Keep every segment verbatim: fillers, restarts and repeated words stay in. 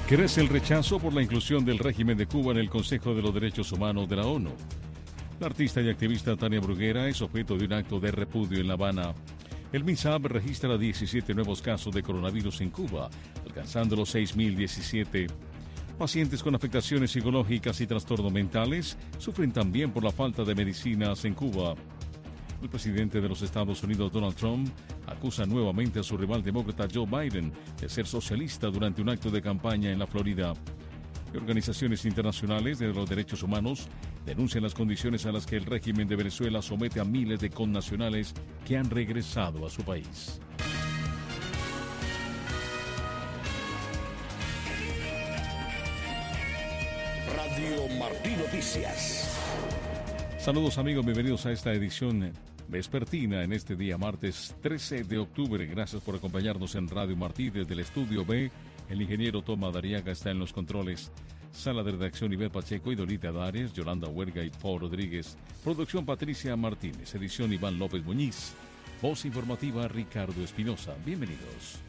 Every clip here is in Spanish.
Crece el rechazo por la inclusión del régimen de Cuba en el Consejo de los Derechos Humanos de la ONU. La artista y activista Tania Bruguera es objeto de un acto de repudio en La Habana. El MINSAB registra diecisiete nuevos casos de coronavirus en Cuba, alcanzando los seis mil diecisiete. Pacientes con afectaciones psicológicas y trastornos mentales sufren también por la falta de medicinas en Cuba. El presidente de los Estados Unidos, Donald Trump, acusa nuevamente a su rival demócrata Joe Biden de ser socialista durante un acto de campaña en la Florida. Y organizaciones internacionales de los derechos humanos denuncian las condiciones a las que el régimen de Venezuela somete a miles de connacionales que han regresado a su país. Radio Martí Noticias. Saludos amigos, bienvenidos a esta edición vespertina en este día martes trece de octubre. Gracias por acompañarnos en Radio Martí desde el Estudio B. El ingeniero Toma Dariaga está en los controles. Sala de redacción Ivette Pacheco y Dolita Darias, Yolanda Huerga y Paul Rodríguez. Producción Patricia Martínez. Edición Iván López Muñiz. Voz informativa Ricardo Espinosa. Bienvenidos.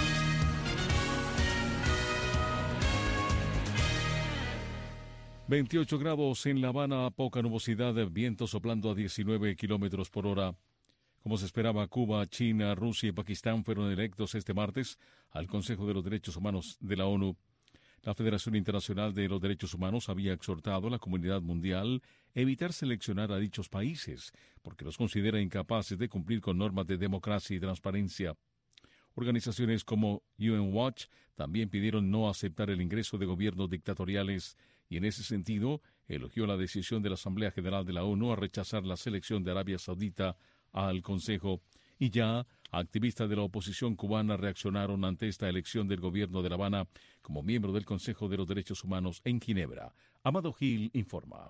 veintiocho grados en La Habana, poca nubosidad, viento soplando a diecinueve kilómetros por hora. Como se esperaba, Cuba, China, Rusia y Pakistán fueron electos este martes al Consejo de los Derechos Humanos de la ONU. La Federación Internacional de los Derechos Humanos había exhortado a la comunidad mundial a evitar seleccionar a dichos países, porque los considera incapaces de cumplir con normas de democracia y transparencia. Organizaciones como U N Watch también pidieron no aceptar el ingreso de gobiernos dictatoriales y en ese sentido elogió la decisión de la Asamblea General de la ONU a rechazar la selección de Arabia Saudita al Consejo. Y ya activistas de la oposición cubana reaccionaron ante esta elección del gobierno de La Habana como miembro del Consejo de los Derechos Humanos en Ginebra. Amado Gil informa.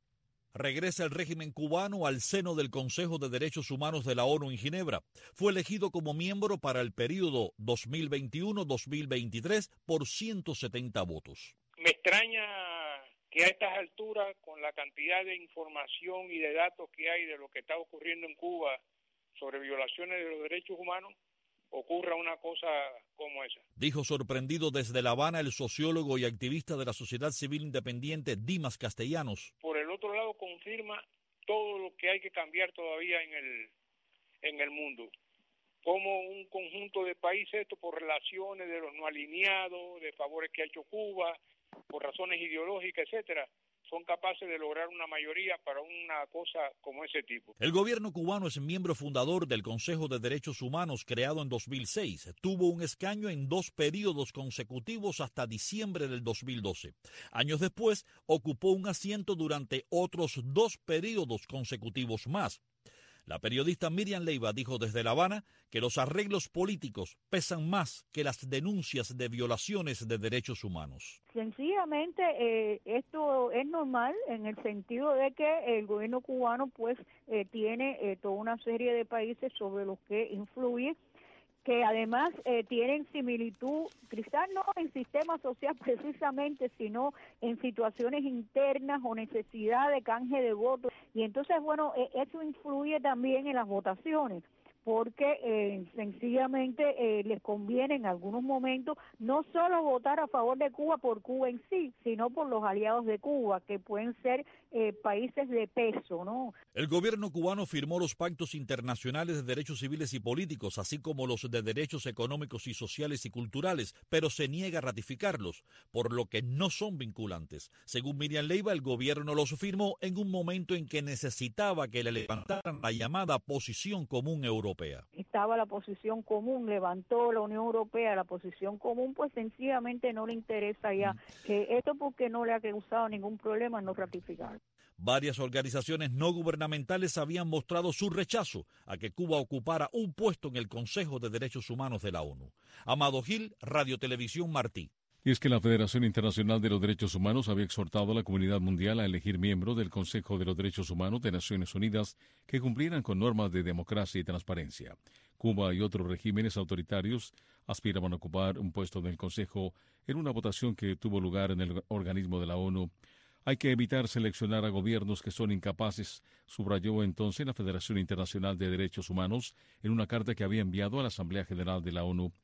Regresa el régimen cubano al seno del Consejo de Derechos Humanos de la ONU en Ginebra. Fue elegido como miembro para el periodo dos mil veintiuno a dos mil veintitrés por ciento setenta votos. Me extraña que a estas alturas, con la cantidad de información y de datos que hay de lo que está ocurriendo en Cuba sobre violaciones de los derechos humanos, ocurra una cosa como esa. Dijo sorprendido desde La Habana el sociólogo y activista de la sociedad civil independiente Dimas Castellanos. Por el otro lado, confirma todo lo que hay que cambiar todavía en el, en el mundo. Como un conjunto de países, esto por relaciones de los no alineados, de favores que ha hecho Cuba, por razones ideológicas, etcétera, son capaces de lograr una mayoría para una cosa como ese tipo. El gobierno cubano es miembro fundador del Consejo de Derechos Humanos creado en dos mil seis. Tuvo un escaño en dos periodos consecutivos hasta diciembre del dos mil doce. Años después, ocupó un asiento durante otros dos periodos consecutivos más. La periodista Miriam Leiva dijo desde La Habana que los arreglos políticos pesan más que las denuncias de violaciones de derechos humanos. Sencillamente eh, esto es normal en el sentido de que el gobierno cubano pues eh, tiene eh, toda una serie de países sobre los que influye, que además eh, tienen similitud, quizás no en sistema social precisamente, sino en situaciones internas o necesidad de canje de votos. Y entonces, bueno, eh, eso influye también en las votaciones, porque eh, sencillamente eh, les conviene en algunos momentos no solo votar a favor de Cuba por Cuba en sí, sino por los aliados de Cuba, que pueden ser eh, países de peso, ¿no? El gobierno cubano firmó los pactos internacionales de derechos civiles y políticos, así como los de derechos económicos y sociales y culturales, pero se niega a ratificarlos, por lo que no son vinculantes. Según Miriam Leiva, el gobierno los firmó en un momento en que necesitaba que le levantaran la llamada posición común europea. Estaba la posición común, levantó la Unión Europea la posición común, pues sencillamente no le interesa ya que esto porque no le ha causado ningún problema no ratificar. Varias organizaciones no gubernamentales habían mostrado su rechazo a que Cuba ocupara un puesto en el Consejo de Derechos Humanos de la ONU. Amado Gil, Radio Televisión Martí. Y es que la Federación Internacional de los Derechos Humanos había exhortado a la comunidad mundial a elegir miembros del Consejo de los Derechos Humanos de Naciones Unidas que cumplieran con normas de democracia y transparencia. Cuba y otros regímenes autoritarios aspiraban a ocupar un puesto en el Consejo en una votación que tuvo lugar en el organismo de la ONU. Hay que evitar seleccionar a gobiernos que son incapaces, subrayó entonces la Federación Internacional de Derechos Humanos en una carta que había enviado a la Asamblea General de la ONU.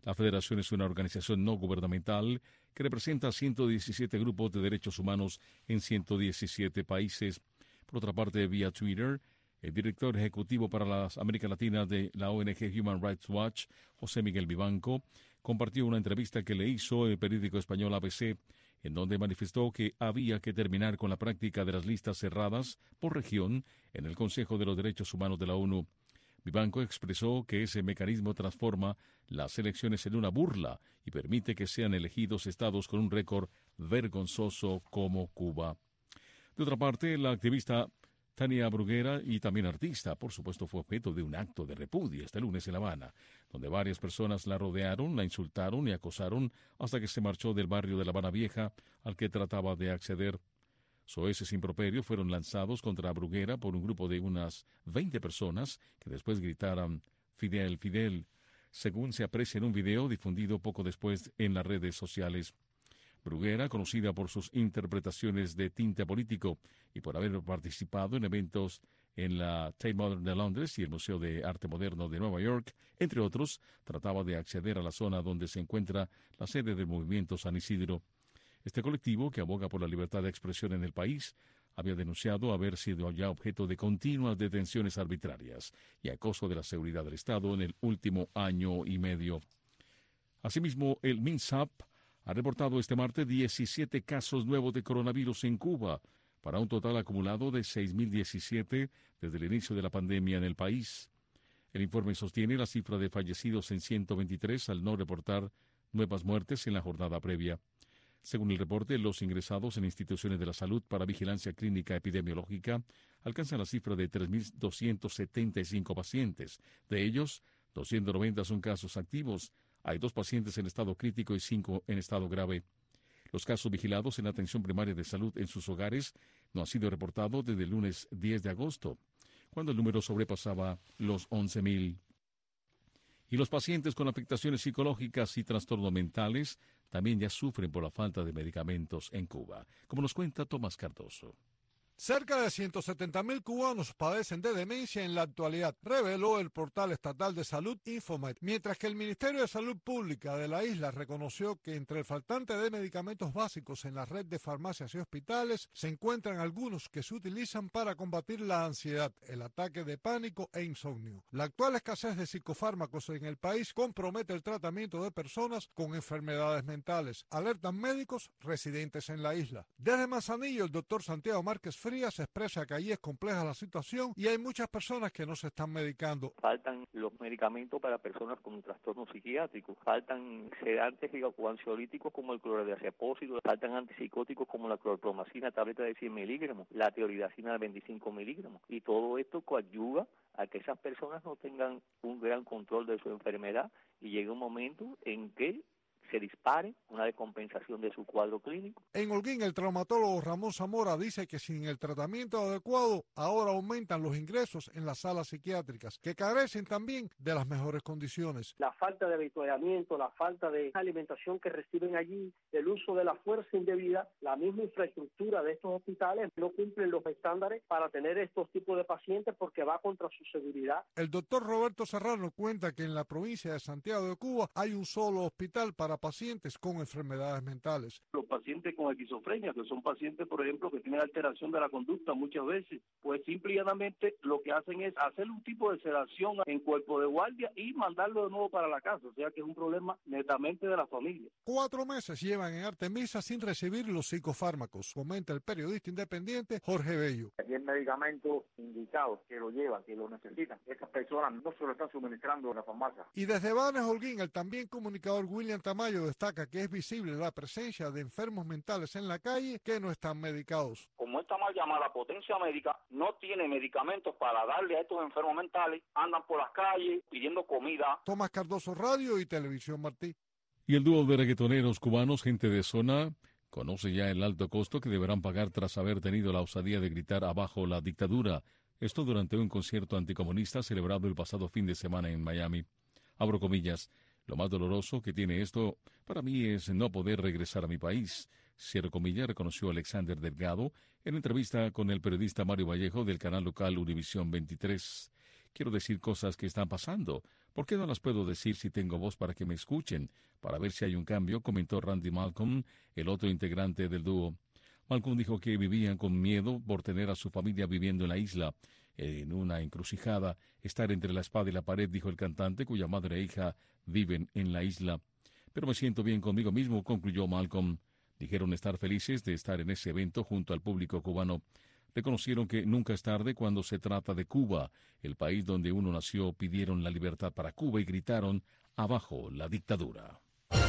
La Federación es una organización no gubernamental que representa a ciento diecisiete grupos de derechos humanos en ciento diecisiete países. Por otra parte, vía Twitter, el director ejecutivo para las América Latina de la O N G Human Rights Watch, José Miguel Vivanco, compartió una entrevista que le hizo el periódico español A B C, en donde manifestó que había que terminar con la práctica de las listas cerradas por región en el Consejo de los Derechos Humanos de la ONU. Vivanco expresó que ese mecanismo transforma las elecciones en una burla y permite que sean elegidos estados con un récord vergonzoso como Cuba. De otra parte, la activista Tania Bruguera, y también artista, por supuesto, fue objeto de un acto de repudio este lunes en La Habana, donde varias personas la rodearon, la insultaron y acosaron hasta que se marchó del barrio de La Habana Vieja al que trataba de acceder. Soeces improperios fueron lanzados contra Bruguera por un grupo de unas veinte personas que después gritaran «Fidel, Fidel», según se aprecia en un video difundido poco después en las redes sociales. Bruguera, conocida por sus interpretaciones de tinte político y por haber participado en eventos en la Tate Modern de Londres y el Museo de Arte Moderno de Nueva York, entre otros, trataba de acceder a la zona donde se encuentra la sede del movimiento San Isidro. Este colectivo, que aboga por la libertad de expresión en el país, había denunciado haber sido ya objeto de continuas detenciones arbitrarias y acoso de la seguridad del Estado en el último año y medio. Asimismo, el MINSAP ha reportado este martes diecisiete casos nuevos de coronavirus en Cuba, para un total acumulado de seis mil diecisiete desde el inicio de la pandemia en el país. El informe sostiene la cifra de fallecidos en ciento veintitrés al no reportar nuevas muertes en la jornada previa. Según el reporte, los ingresados en instituciones de la salud para vigilancia clínica epidemiológica alcanzan la cifra de tres mil doscientos setenta y cinco pacientes. De ellos, doscientos noventa son casos activos. Hay dos pacientes en estado crítico y cinco en estado grave. Los casos vigilados en la atención primaria de salud en sus hogares no han sido reportados desde el lunes diez de agosto, cuando el número sobrepasaba los once mil. Y los pacientes con afectaciones psicológicas y trastornos mentales también ya sufren por la falta de medicamentos en Cuba, como nos cuenta Tomás Cardoso. Cerca de ciento setenta mil cubanos padecen de demencia en la actualidad, reveló el portal estatal de salud Infomed, mientras que el Ministerio de Salud Pública de la isla reconoció que entre el faltante de medicamentos básicos en la red de farmacias y hospitales se encuentran algunos que se utilizan para combatir la ansiedad, el ataque de pánico e insomnio. La actual escasez de psicofármacos en el país compromete el tratamiento de personas con enfermedades mentales, alertan médicos residentes en la isla. Desde Manzanillo, el doctor Santiago Márquez Frías expresa que allí es compleja la situación y hay muchas personas que no se están medicando. Faltan los medicamentos para personas con trastornos psiquiátricos, faltan sedantes o ansiolíticos como el clordiazepósito, faltan antipsicóticos como la clorpromacina, tableta de cien miligramos, la tioridacina de veinticinco miligramos, y todo esto coadyuva a que esas personas no tengan un gran control de su enfermedad y llegue un momento en que se dispare una descompensación de su cuadro clínico. En Holguín, el traumatólogo Ramón Zamora dice que sin el tratamiento adecuado, ahora aumentan los ingresos en las salas psiquiátricas, que carecen también de las mejores condiciones. La falta de avituallamiento, la falta de alimentación que reciben allí, el uso de la fuerza indebida, la misma infraestructura de estos hospitales no cumplen los estándares para tener estos tipos de pacientes porque va contra su seguridad. El doctor Roberto Serrano cuenta que en la provincia de Santiago de Cuba hay un solo hospital para pacientes con enfermedades mentales. Los pacientes con esquizofrenia, que son pacientes, por ejemplo, que tienen alteración de la conducta muchas veces, pues simple y llanamente lo que hacen es hacer un tipo de sedación en cuerpo de guardia y mandarlo de nuevo para la casa, o sea que es un problema netamente de la familia. Cuatro meses llevan en Artemisa sin recibir los psicofármacos, comenta el periodista independiente Jorge Bello. Aquí hay medicamentos indicados que lo llevan, que lo necesitan. Esas personas no se lo están suministrando en la farmacia. Y desde Banes Holguín, el también comunicador William Tamayo destaca que es visible la presencia de enfermos mentales en la calle que no están medicados. Como esta mal llamada potencia médica no tiene medicamentos para darle a estos enfermos mentales, andan por las calles pidiendo comida. Tomás Cardoso, Radio y Televisión Martí. Y el dúo de reggaetoneros cubanos, Gente de Zona, conoce ya el alto costo que deberán pagar tras haber tenido la osadía de gritar abajo la dictadura. Esto durante un concierto anticomunista celebrado el pasado fin de semana en Miami. Abro comillas. Lo más doloroso que tiene esto para mí es no poder regresar a mi país. Cierro comillas, reconoció Alexander Delgado en entrevista con el periodista Mario Vallejo del canal local Univisión veintitrés. Quiero decir cosas que están pasando, ¿Por qué no las puedo decir si tengo voz para que me escuchen? Para ver si hay un cambio, comentó Randy Malcolm, el otro integrante del dúo. Malcolm dijo que vivían con miedo por tener a su familia viviendo en la isla. En una encrucijada, estar entre la espada y la pared, dijo el cantante, cuya madre e hija viven en la isla. Pero me siento bien conmigo mismo, concluyó Malcolm. Dijeron estar felices de estar en ese evento junto al público cubano. Reconocieron que nunca es tarde cuando se trata de Cuba, el país donde uno nació. Pidieron la libertad para Cuba y gritaron abajo la dictadura.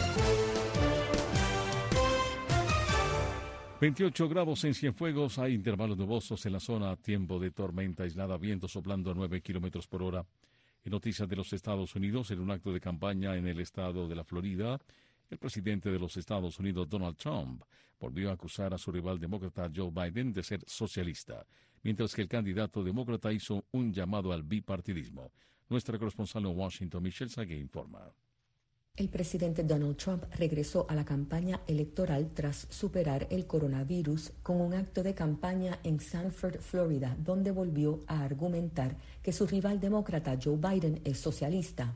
veintiocho grados en Cienfuegos, hay intervalos nubosos en la zona, tiempo de tormenta aislada, viento soplando a nueve kilómetros por hora. En noticias de los Estados Unidos, en un acto de campaña en el estado de la Florida, el presidente de los Estados Unidos, Donald Trump, volvió a acusar a su rival demócrata Joe Biden de ser socialista, mientras que el candidato demócrata hizo un llamado al bipartidismo. Nuestra corresponsal en Washington, Michelle Sague, informa. El presidente Donald Trump regresó a la campaña electoral tras superar el coronavirus con un acto de campaña en Sanford, Florida, donde volvió a argumentar que su rival demócrata Joe Biden es socialista.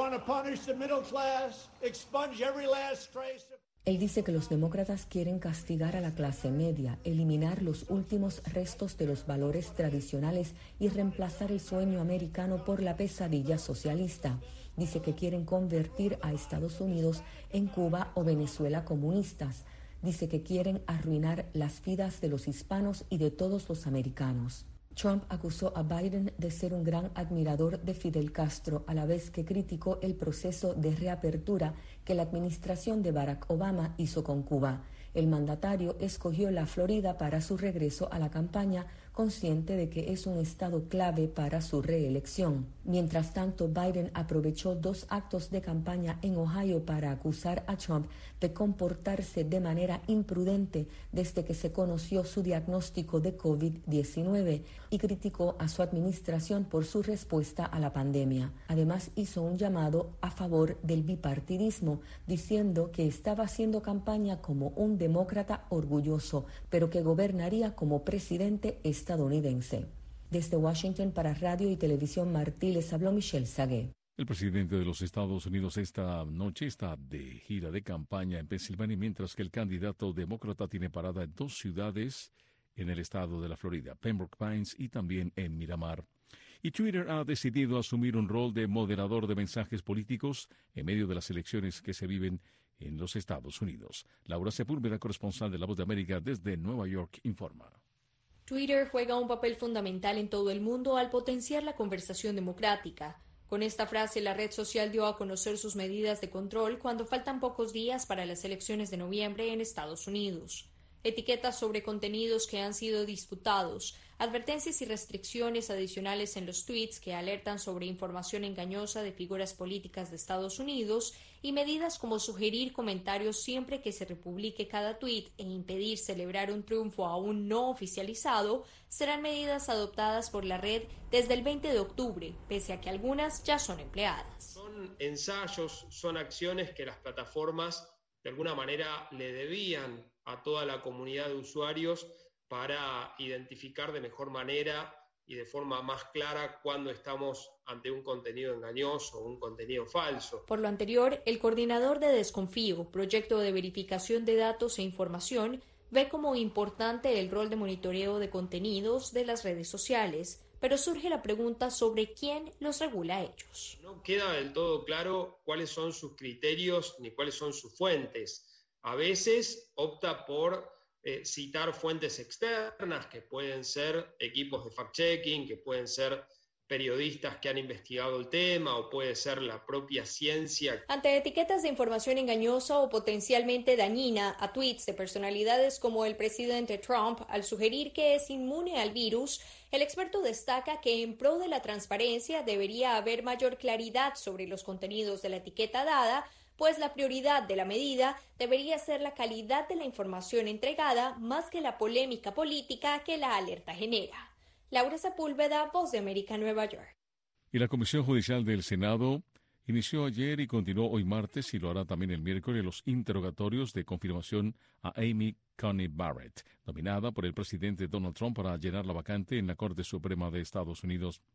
Él dice que los demócratas quieren castigar a la clase media, eliminar los últimos restos de los valores tradicionales y reemplazar el sueño americano por la pesadilla socialista. Dice que quieren convertir a Estados Unidos en Cuba o Venezuela comunistas. Dice que quieren arruinar las vidas de los hispanos y de todos los americanos. Trump acusó a Biden de ser un gran admirador de Fidel Castro, a la vez que criticó el proceso de reapertura que la administración de Barack Obama hizo con Cuba. El mandatario escogió la Florida para su regreso a la campaña, consciente de que es un estado clave para su reelección. Mientras tanto, Biden aprovechó dos actos de campaña en Ohio para acusar a Trump de comportarse de manera imprudente desde que se conoció su diagnóstico de COVID diecinueve y criticó a su administración por su respuesta a la pandemia. Además, hizo un llamado a favor del bipartidismo, diciendo que estaba haciendo campaña como un demócrata orgulloso, pero que gobernaría como presidente estadounidense. Desde Washington para Radio y Televisión Martí les habló Michelle Sague. El presidente de los Estados Unidos esta noche está de gira de campaña en Pensilvania, mientras que el candidato demócrata tiene parada en dos ciudades en el estado de la Florida, Pembroke Pines y también en Miramar. Y Twitter ha decidido asumir un rol de moderador de mensajes políticos en medio de las elecciones que se viven en los Estados Unidos. Laura Sepúlveda, corresponsal de La Voz de América desde Nueva York, informa. Twitter juega un papel fundamental en todo el mundo al potenciar la conversación democrática. Con esta frase, la red social dio a conocer sus medidas de control cuando faltan pocos días para las elecciones de noviembre en Estados Unidos. Etiquetas sobre contenidos que han sido disputados, advertencias y restricciones adicionales en los tweets que alertan sobre información engañosa de figuras políticas de Estados Unidos y medidas como sugerir comentarios siempre que se republique cada tweet e impedir celebrar un triunfo aún no oficializado serán medidas adoptadas por la red desde el veinte de octubre, pese a que algunas ya son empleadas. Son ensayos, son acciones que las plataformas de alguna manera le debían a toda la comunidad de usuarios para identificar de mejor manera y de forma más clara cuando estamos ante un contenido engañoso o un contenido falso. Por lo anterior, el coordinador de Desconfío, proyecto de verificación de datos e información, ve como importante el rol de monitoreo de contenidos de las redes sociales, pero surge la pregunta sobre quién los regula a ellos. No queda del todo claro cuáles son sus criterios ni cuáles son sus fuentes. A veces opta por eh, citar fuentes externas, que pueden ser equipos de fact-checking, que pueden ser periodistas que han investigado el tema o puede ser la propia ciencia. Ante etiquetas de información engañosa o potencialmente dañina a tweets de personalidades como el presidente Trump, al sugerir que es inmune al virus, el experto destaca que en pro de la transparencia debería haber mayor claridad sobre los contenidos de la etiqueta dada, pues la prioridad de la medida debería ser la calidad de la información entregada más que la polémica política que la alerta genera. Laura Sepúlveda, Voz de América, Nueva York. Y la Comisión Judicial del Senado inició ayer y continuó hoy martes y lo hará también el miércoles los interrogatorios de confirmación a Amy Coney Barrett, nominada por el presidente Donald Trump para llenar la vacante en la Corte Suprema de Estados Unidos.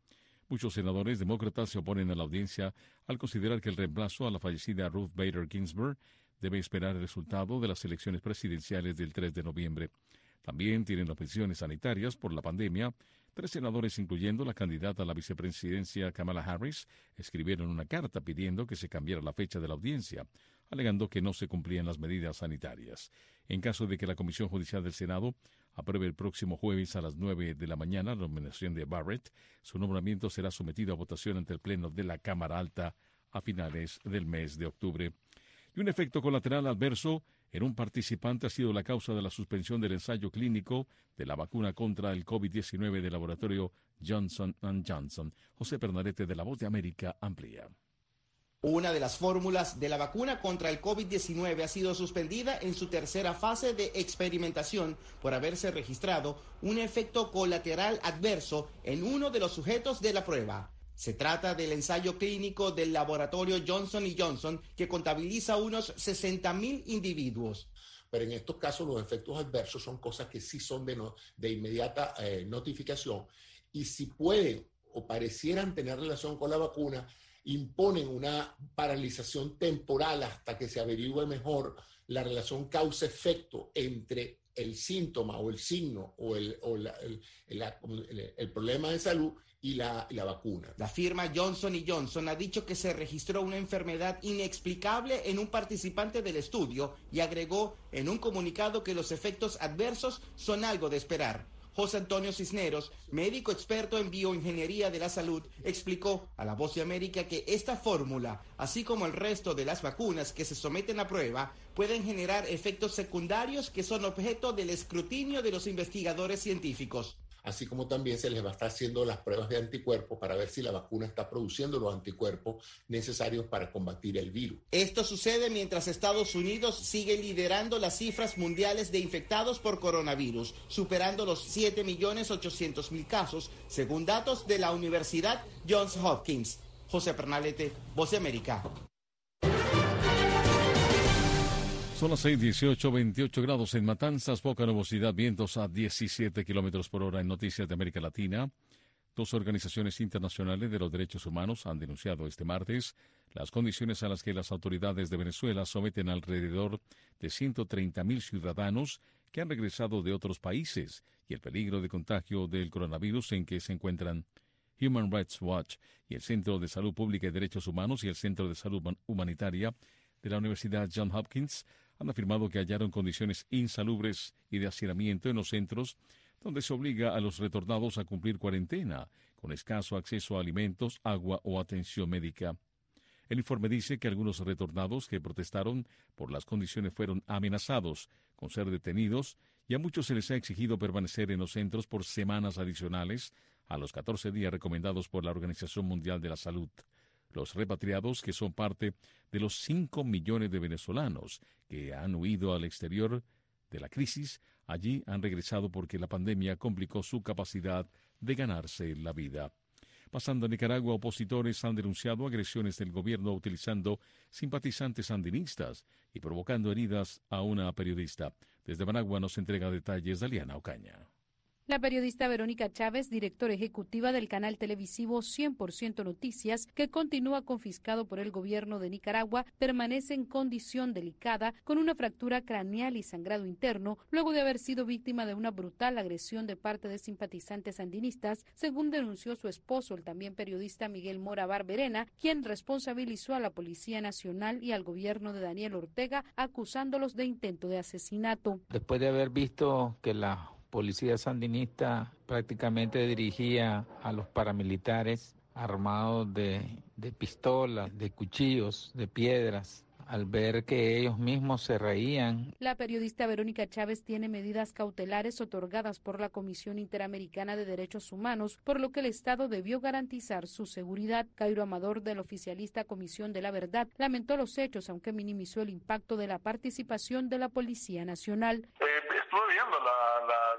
Muchos senadores demócratas se oponen a la audiencia al considerar que el reemplazo a la fallecida Ruth Bader Ginsburg debe esperar el resultado de las elecciones presidenciales del tres de noviembre. También tienen objeciones sanitarias por la pandemia. Tres senadores, incluyendo la candidata a la vicepresidencia Kamala Harris, escribieron una carta pidiendo que se cambiara la fecha de la audiencia, alegando que no se cumplían las medidas sanitarias. En caso de que la Comisión Judicial del Senado apruebe el próximo jueves a las nueve de la mañana la nominación de Barrett, su nombramiento será sometido a votación ante el Pleno de la Cámara Alta a finales del mes de octubre. Y un efecto colateral adverso en un participante ha sido la causa de la suspensión del ensayo clínico de la vacuna contra el COVID diecinueve del laboratorio Johnson and Johnson. José Pernalete, de La Voz de América, amplía. Una de las fórmulas de la vacuna contra el COVID diecinueve ha sido suspendida en su tercera fase de experimentación por haberse registrado un efecto colateral adverso en uno de los sujetos de la prueba. Se trata del ensayo clínico del laboratorio Johnson y Johnson, que contabiliza unos sesenta mil individuos. Pero en estos casos los efectos adversos son cosas que sí son de, no, de inmediata eh, notificación, y si pueden o parecieran tener relación con la vacuna, imponen una paralización temporal hasta que se averigüe mejor la relación causa-efecto entre el síntoma o el signo o el, o la, el, el, el, el problema de salud y la, y la vacuna. La firma Johnson y Johnson ha dicho que se registró una enfermedad inexplicable en un participante del estudio y agregó en un comunicado que los efectos adversos son algo de esperar. José Antonio Cisneros, médico experto en bioingeniería de la salud, explicó a La Voz de América que esta fórmula, así como el resto de las vacunas que se someten a prueba, pueden generar efectos secundarios que son objeto del escrutinio de los investigadores científicos. Así como también se les va a estar haciendo las pruebas de anticuerpos para ver si la vacuna está produciendo los anticuerpos necesarios para combatir el virus. Esto sucede mientras Estados Unidos sigue liderando las cifras mundiales de infectados por coronavirus, superando los siete millones ochocientos mil casos, según datos de la Universidad Johns Hopkins. José Pernalete, Voz de América. Son las seis dieciocho, veintiocho grados en Matanzas, poca nubosidad, vientos a diecisiete kilómetros por hora. En Noticias de América Latina, dos organizaciones internacionales de los derechos humanos han denunciado este martes las condiciones a las que las autoridades de Venezuela someten alrededor de ciento treinta mil ciudadanos que han regresado de otros países y el peligro de contagio del coronavirus en que se encuentran. Human Rights Watch y el Centro de Salud Pública y Derechos Humanos y el Centro de Salud Humanitaria de la Universidad Johns Hopkins han afirmado que hallaron condiciones insalubres y de hacinamiento en los centros donde se obliga a los retornados a cumplir cuarentena, con escaso acceso a alimentos, agua o atención médica. El informe dice que algunos retornados que protestaron por las condiciones fueron amenazados con ser detenidos y a muchos se les ha exigido permanecer en los centros por semanas adicionales a los catorce días recomendados por la Organización Mundial de la Salud. Los repatriados, que son parte de los cinco millones de venezolanos que han huido al exterior de la crisis, allí han regresado porque la pandemia complicó su capacidad de ganarse la vida. Pasando a Nicaragua, opositores han denunciado agresiones del gobierno utilizando simpatizantes sandinistas y provocando heridas a una periodista. Desde Managua nos entrega detalles Daliana Ocaña. La periodista Verónica Chávez, directora ejecutiva del canal televisivo cien por ciento Noticias, que continúa confiscado por el gobierno de Nicaragua, permanece en condición delicada con una fractura craneal y sangrado interno luego de haber sido víctima de una brutal agresión de parte de simpatizantes sandinistas, según denunció su esposo, el también periodista Miguel Mora Barberena, quien responsabilizó a la Policía Nacional y al gobierno de Daniel Ortega acusándolos de intento de asesinato. Después de haber visto que la policía sandinista prácticamente dirigía a los paramilitares armados de, de pistolas, de cuchillos, de piedras, al ver que ellos mismos se reían. La periodista Verónica Chávez tiene medidas cautelares otorgadas por la Comisión Interamericana de Derechos Humanos, por lo que el Estado debió garantizar su seguridad. Cairo Amador, del oficialista Comisión de la Verdad, lamentó los hechos, aunque minimizó el impacto de la participación de la Policía Nacional. Eh, estuve viendo la, la, la, la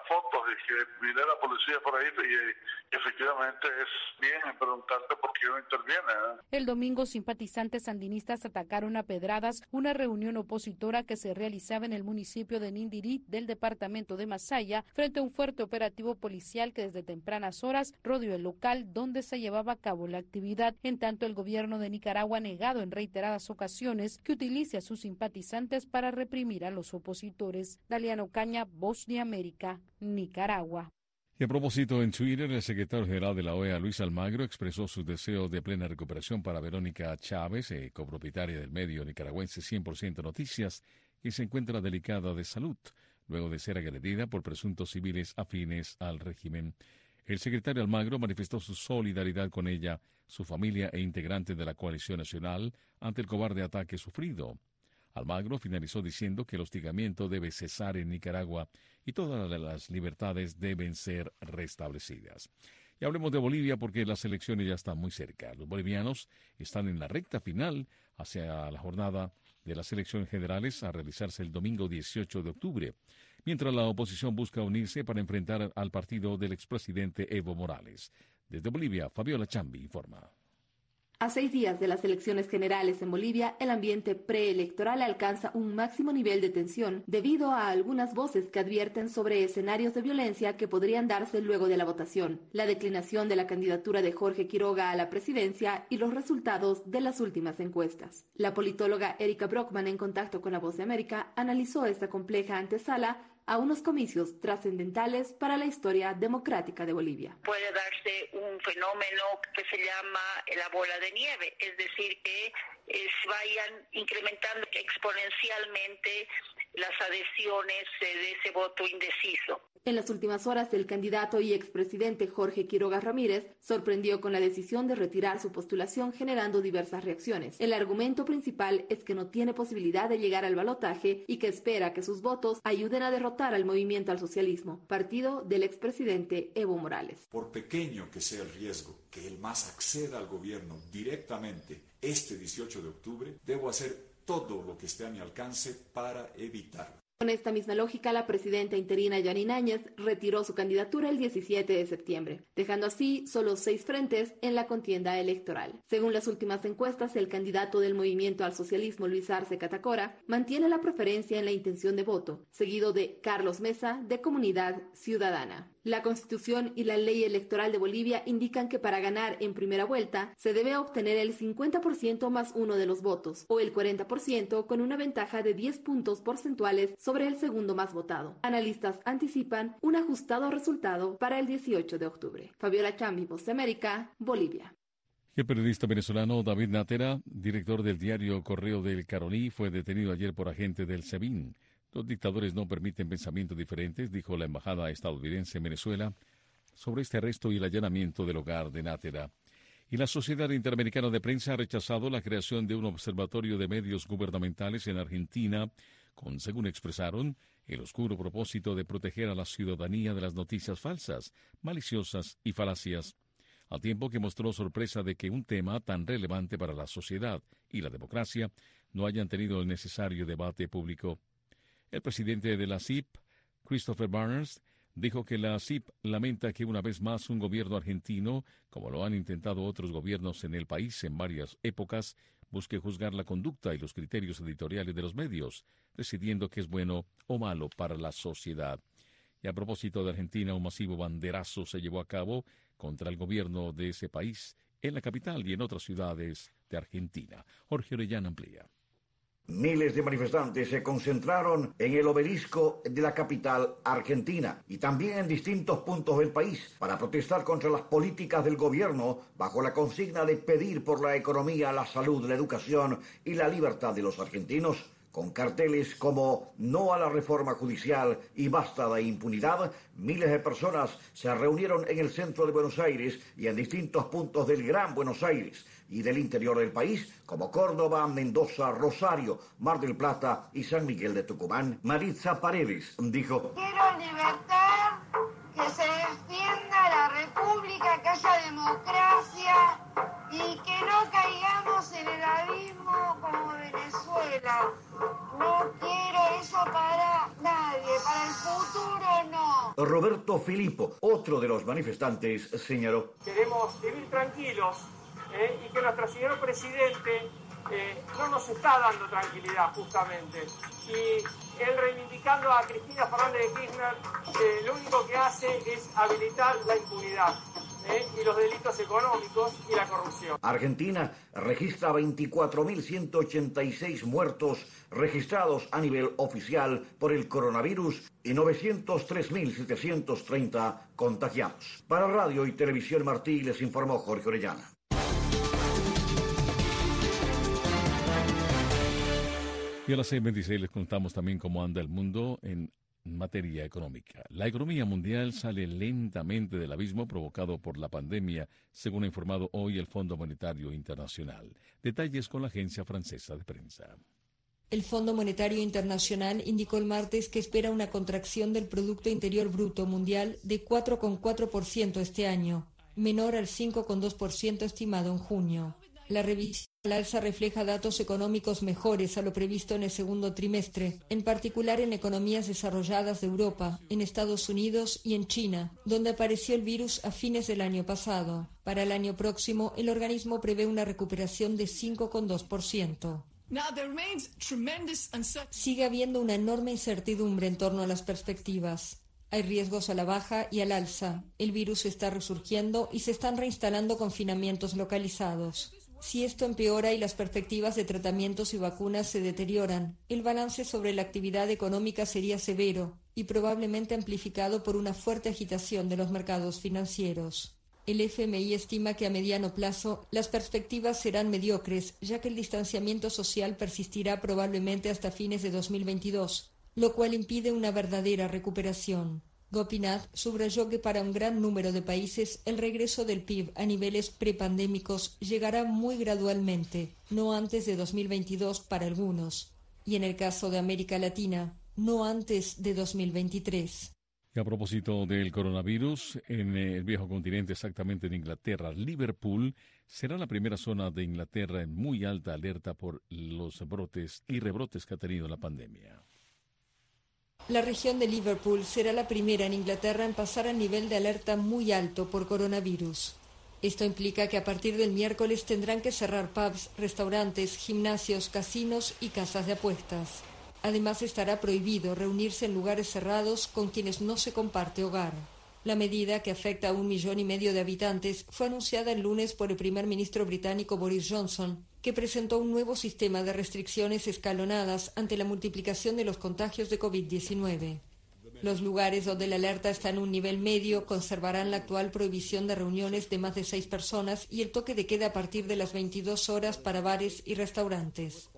fotos y que viene la policía por ahí y, y efectivamente es bien preguntarte por qué no interviene, ¿eh? El domingo, simpatizantes sandinistas atacaron a pedradas una reunión opositora que se realizaba en el municipio de Nindirí del departamento de Masaya frente a un fuerte operativo policial que desde tempranas horas rodeó el local donde se llevaba a cabo la actividad. En tanto, el gobierno de Nicaragua ha negado en reiteradas ocasiones que utilice a sus simpatizantes para reprimir a los opositores. Daliano Caña, Voz de América, Nicaragua. Y a propósito, en Twitter, el secretario general de la O E A, Luis Almagro, expresó su deseo de plena recuperación para Verónica Chávez, eh, copropietaria del medio nicaragüense cien por ciento Noticias, que se encuentra delicada de salud, luego de ser agredida por presuntos civiles afines al régimen. El secretario Almagro manifestó su solidaridad con ella, su familia e integrantes de la coalición nacional ante el cobarde ataque sufrido. Almagro finalizó diciendo que el hostigamiento debe cesar en Nicaragua y todas las libertades deben ser restablecidas. Y hablemos de Bolivia porque las elecciones ya están muy cerca. Los bolivianos están en la recta final hacia la jornada de las elecciones generales a realizarse el domingo dieciocho de octubre, mientras la oposición busca unirse para enfrentar al partido del expresidente Evo Morales. Desde Bolivia, Fabiola Chambi informa. A seis días de las elecciones generales en Bolivia, el ambiente preelectoral alcanza un máximo nivel de tensión debido a algunas voces que advierten sobre escenarios de violencia que podrían darse luego de la votación, la declinación de la candidatura de Jorge Quiroga a la presidencia y los resultados de las últimas encuestas. La politóloga Erika Brockman, en contacto con La Voz de América, analizó esta compleja antesala a unos comicios trascendentales para la historia democrática de Bolivia. Puede darse un fenómeno que se llama la bola de nieve, es decir, que eh, se vayan incrementando exponencialmente las adhesiones eh, de ese voto indeciso. En las últimas horas, el candidato y expresidente Jorge Quiroga Ramírez sorprendió con la decisión de retirar su postulación, generando diversas reacciones. El argumento principal es que no tiene posibilidad de llegar al balotaje y que espera que sus votos ayuden a derrotar al Movimiento al Socialismo, partido del expresidente Evo Morales. Por pequeño que sea el riesgo que el MAS acceda al gobierno directamente este dieciocho de octubre, debo hacer todo lo que esté a mi alcance para evitarlo. Con esta misma lógica, la presidenta interina Yanine Áñez retiró su candidatura el diecisiete de septiembre, dejando así solo seis frentes en la contienda electoral. Según las últimas encuestas, el candidato del Movimiento al Socialismo, Luis Arce Catacora, mantiene la preferencia en la intención de voto, seguido de Carlos Mesa, de Comunidad Ciudadana. La Constitución y la Ley Electoral de Bolivia indican que para ganar en primera vuelta se debe obtener el cincuenta por ciento más uno de los votos, o el cuarenta por ciento con una ventaja de diez puntos porcentuales sobre el segundo más votado. Analistas anticipan un ajustado resultado para el dieciocho de octubre. Fabiola Chambi, Voz de América, Bolivia. El periodista venezolano David Nájera, director del diario Correo del Carolí, fue detenido ayer por agentes del SEBIN. Los dictadores no permiten pensamientos diferentes, dijo la embajada estadounidense en Venezuela sobre este arresto y el allanamiento del hogar de Nájera. Y la Sociedad Interamericana de Prensa ha rechazado la creación de un observatorio de medios gubernamentales en Argentina, con, según expresaron, el oscuro propósito de proteger a la ciudadanía de las noticias falsas, maliciosas y falacias, al tiempo que mostró sorpresa de que un tema tan relevante para la sociedad y la democracia no hayan tenido el necesario debate público. El presidente de la C I P, Christopher Barnes, dijo que la C I P lamenta que una vez más un gobierno argentino, como lo han intentado otros gobiernos en el país en varias épocas, busque juzgar la conducta y los criterios editoriales de los medios, decidiendo qué es bueno o malo para la sociedad. Y a propósito de Argentina, un masivo banderazo se llevó a cabo contra el gobierno de ese país en la capital y en otras ciudades de Argentina. Jorge Orellana amplía. Miles de manifestantes se concentraron en el obelisco de la capital argentina y también en distintos puntos del país para protestar contra las políticas del gobierno bajo la consigna de pedir por la economía, la salud, la educación y la libertad de los argentinos. Con carteles como "No a la reforma judicial" y "Basta de impunidad", miles de personas se reunieron en el centro de Buenos Aires y en distintos puntos del Gran Buenos Aires y del interior del país, como Córdoba, Mendoza, Rosario, Mar del Plata y San Miguel de Tucumán. Maritza Paredes dijo: "Quiero libertad, que se defienda la república, que haya democracia y que no caigamos en el abismo como Venezuela. No quiero eso para nadie, para el futuro no". Roberto Filippo, otro de los manifestantes, señaló. Queremos vivir tranquilos eh, y que nuestro señor presidente eh, no nos está dando tranquilidad justamente. Y él reivindicando a Cristina Fernández de Kirchner, eh, lo único que hace es habilitar la impunidad. ¿Eh? Y los delitos económicos y la corrupción. Argentina registra veinticuatro mil ciento ochenta y seis muertos registrados a nivel oficial por el coronavirus y novecientos tres mil setecientos treinta contagiados. Para Radio y Televisión Martí les informó Jorge Orellana. Y a las seis veintiséis les contamos también cómo anda el mundo en materia económica. La economía mundial sale lentamente del abismo provocado por la pandemia, según ha informado hoy el Fondo Monetario Internacional. Detalles con la agencia francesa de prensa. El Fondo Monetario Internacional indicó el martes que espera una contracción del Producto Interior Bruto Mundial de cuatro coma cuatro por ciento este año, menor al cinco coma dos por ciento estimado en junio. La revisión al alza refleja datos económicos mejores a lo previsto en el segundo trimestre, en particular en economías desarrolladas de Europa, en Estados Unidos y en China, donde apareció el virus a fines del año pasado. Para el año próximo, el organismo prevé una recuperación de cinco coma dos por ciento. Sigue habiendo una enorme incertidumbre en torno a las perspectivas. Hay riesgos a la baja y al alza. El virus está resurgiendo y se están reinstalando confinamientos localizados. Si esto empeora y las perspectivas de tratamientos y vacunas se deterioran, el balance sobre la actividad económica sería severo y probablemente amplificado por una fuerte agitación de los mercados financieros. El F M I estima que a mediano plazo las perspectivas serán mediocres, ya que el distanciamiento social persistirá probablemente hasta fines de dos mil veintidós, lo cual impide una verdadera recuperación. Gopinath subrayó que para un gran número de países el regreso del P I B a niveles prepandémicos llegará muy gradualmente, no antes de dos mil veintidós para algunos, y en el caso de América Latina, no antes de dos mil veintitrés. Y a propósito del coronavirus, en el viejo continente, exactamente en Inglaterra, Liverpool será la primera zona de Inglaterra en muy alta alerta por los brotes y rebrotes que ha tenido la pandemia. La región de Liverpool será la primera en Inglaterra en pasar al nivel de alerta muy alto por coronavirus. Esto implica que a partir del miércoles tendrán que cerrar pubs, restaurantes, gimnasios, casinos y casas de apuestas. Además, estará prohibido reunirse en lugares cerrados con quienes no se comparte hogar. La medida, que afecta a un millón y medio de habitantes, fue anunciada el lunes por el primer ministro británico Boris Johnson, que presentó un nuevo sistema de restricciones escalonadas ante la multiplicación de los contagios de COVID diecinueve. Los lugares donde la alerta está en un nivel medio conservarán la actual prohibición de reuniones de más de seis personas y el toque de queda a partir de las veintidós horas para bares y restaurantes.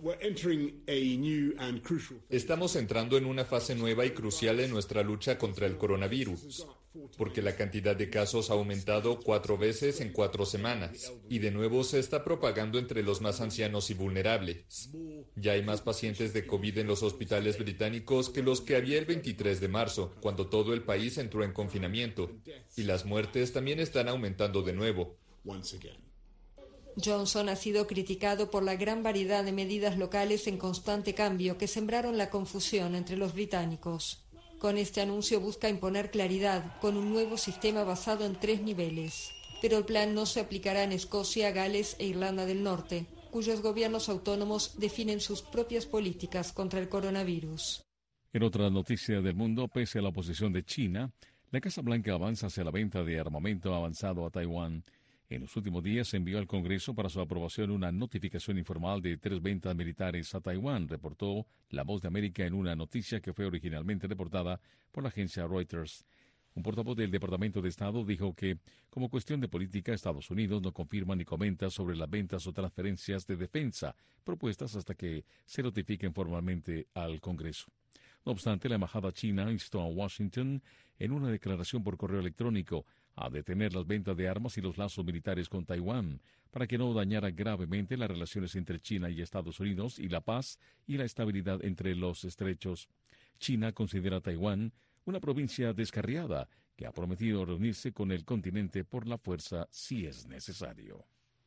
Estamos entrando en una fase nueva y crucial en nuestra lucha contra el coronavirus, porque la cantidad de casos ha aumentado cuatro veces en cuatro semanas, y de nuevo se está propagando entre los más ancianos y vulnerables. Ya hay más pacientes de COVID en los hospitales británicos que los que había el veintitrés de marzo, cuando todo el país entró en confinamiento, y las muertes también están aumentando de nuevo. Johnson ha sido criticado por la gran variedad de medidas locales en constante cambio que sembraron la confusión entre los británicos. Con este anuncio busca imponer claridad con un nuevo sistema basado en tres niveles. Pero el plan no se aplicará en Escocia, Gales e Irlanda del Norte, cuyos gobiernos autónomos definen sus propias políticas contra el coronavirus. En otra noticia del mundo, pese a la oposición de China, la Casa Blanca avanza hacia la venta de armamento avanzado a Taiwán. En los últimos días se envió al Congreso para su aprobación una notificación informal de tres ventas militares a Taiwán, reportó La Voz de América en una noticia que fue originalmente reportada por la agencia Reuters. Un portavoz del Departamento de Estado dijo que, como cuestión de política, Estados Unidos no confirma ni comenta sobre las ventas o transferencias de defensa propuestas hasta que se notifiquen formalmente al Congreso. No obstante, la embajada china instó a Washington en una declaración por correo electrónico a detener las ventas de armas y los lazos militares con Taiwán, para que no dañara gravemente las relaciones entre China y Estados Unidos y la paz y la estabilidad entre los estrechos. China considera a Taiwán una provincia descarriada que ha prometido reunirse con el continente por la fuerza si es necesario.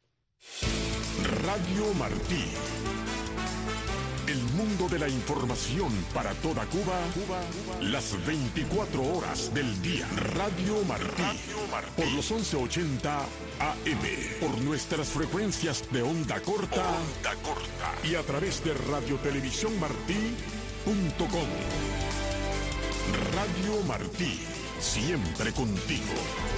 Radio Martí. El mundo de la información para toda Cuba, Cuba, las veinticuatro horas del día. Radio Martí. Radio Martí. Por los once ochenta A M. Por nuestras frecuencias de onda corta. Onda corta. Y a través de radiotelevisión martí punto com. Radio Martí. Siempre contigo.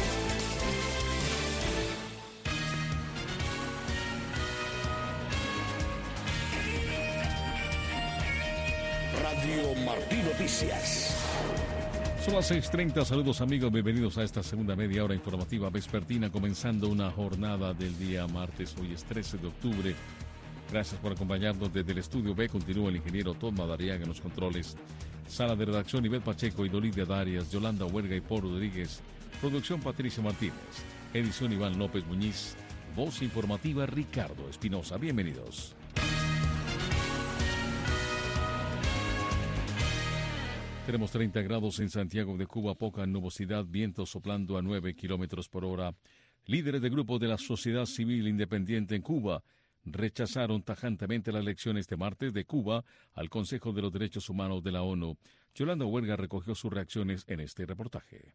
Radio Martí Noticias. Son las seis treinta, saludos amigos, bienvenidos a esta segunda media hora informativa vespertina, comenzando una jornada del día martes, hoy es trece de octubre. Gracias por acompañarnos desde el estudio B, continúa el ingeniero Todd Madariaga en los controles. Sala de redacción, Ivette Pacheco y Dolidia Darias, Yolanda Huerga y Paul Rodríguez. Producción, Patricia Martínez. Edición, Iván López Muñiz. Voz informativa, Ricardo Espinosa. Bienvenidos. Tenemos treinta grados en Santiago de Cuba, poca nubosidad, viento soplando a nueve kilómetros por hora. Líderes de grupos de la sociedad civil independiente en Cuba rechazaron tajantemente la elección este martes de Cuba al Consejo de los Derechos Humanos de la ONU. Yolanda Huerga recogió sus reacciones en este reportaje.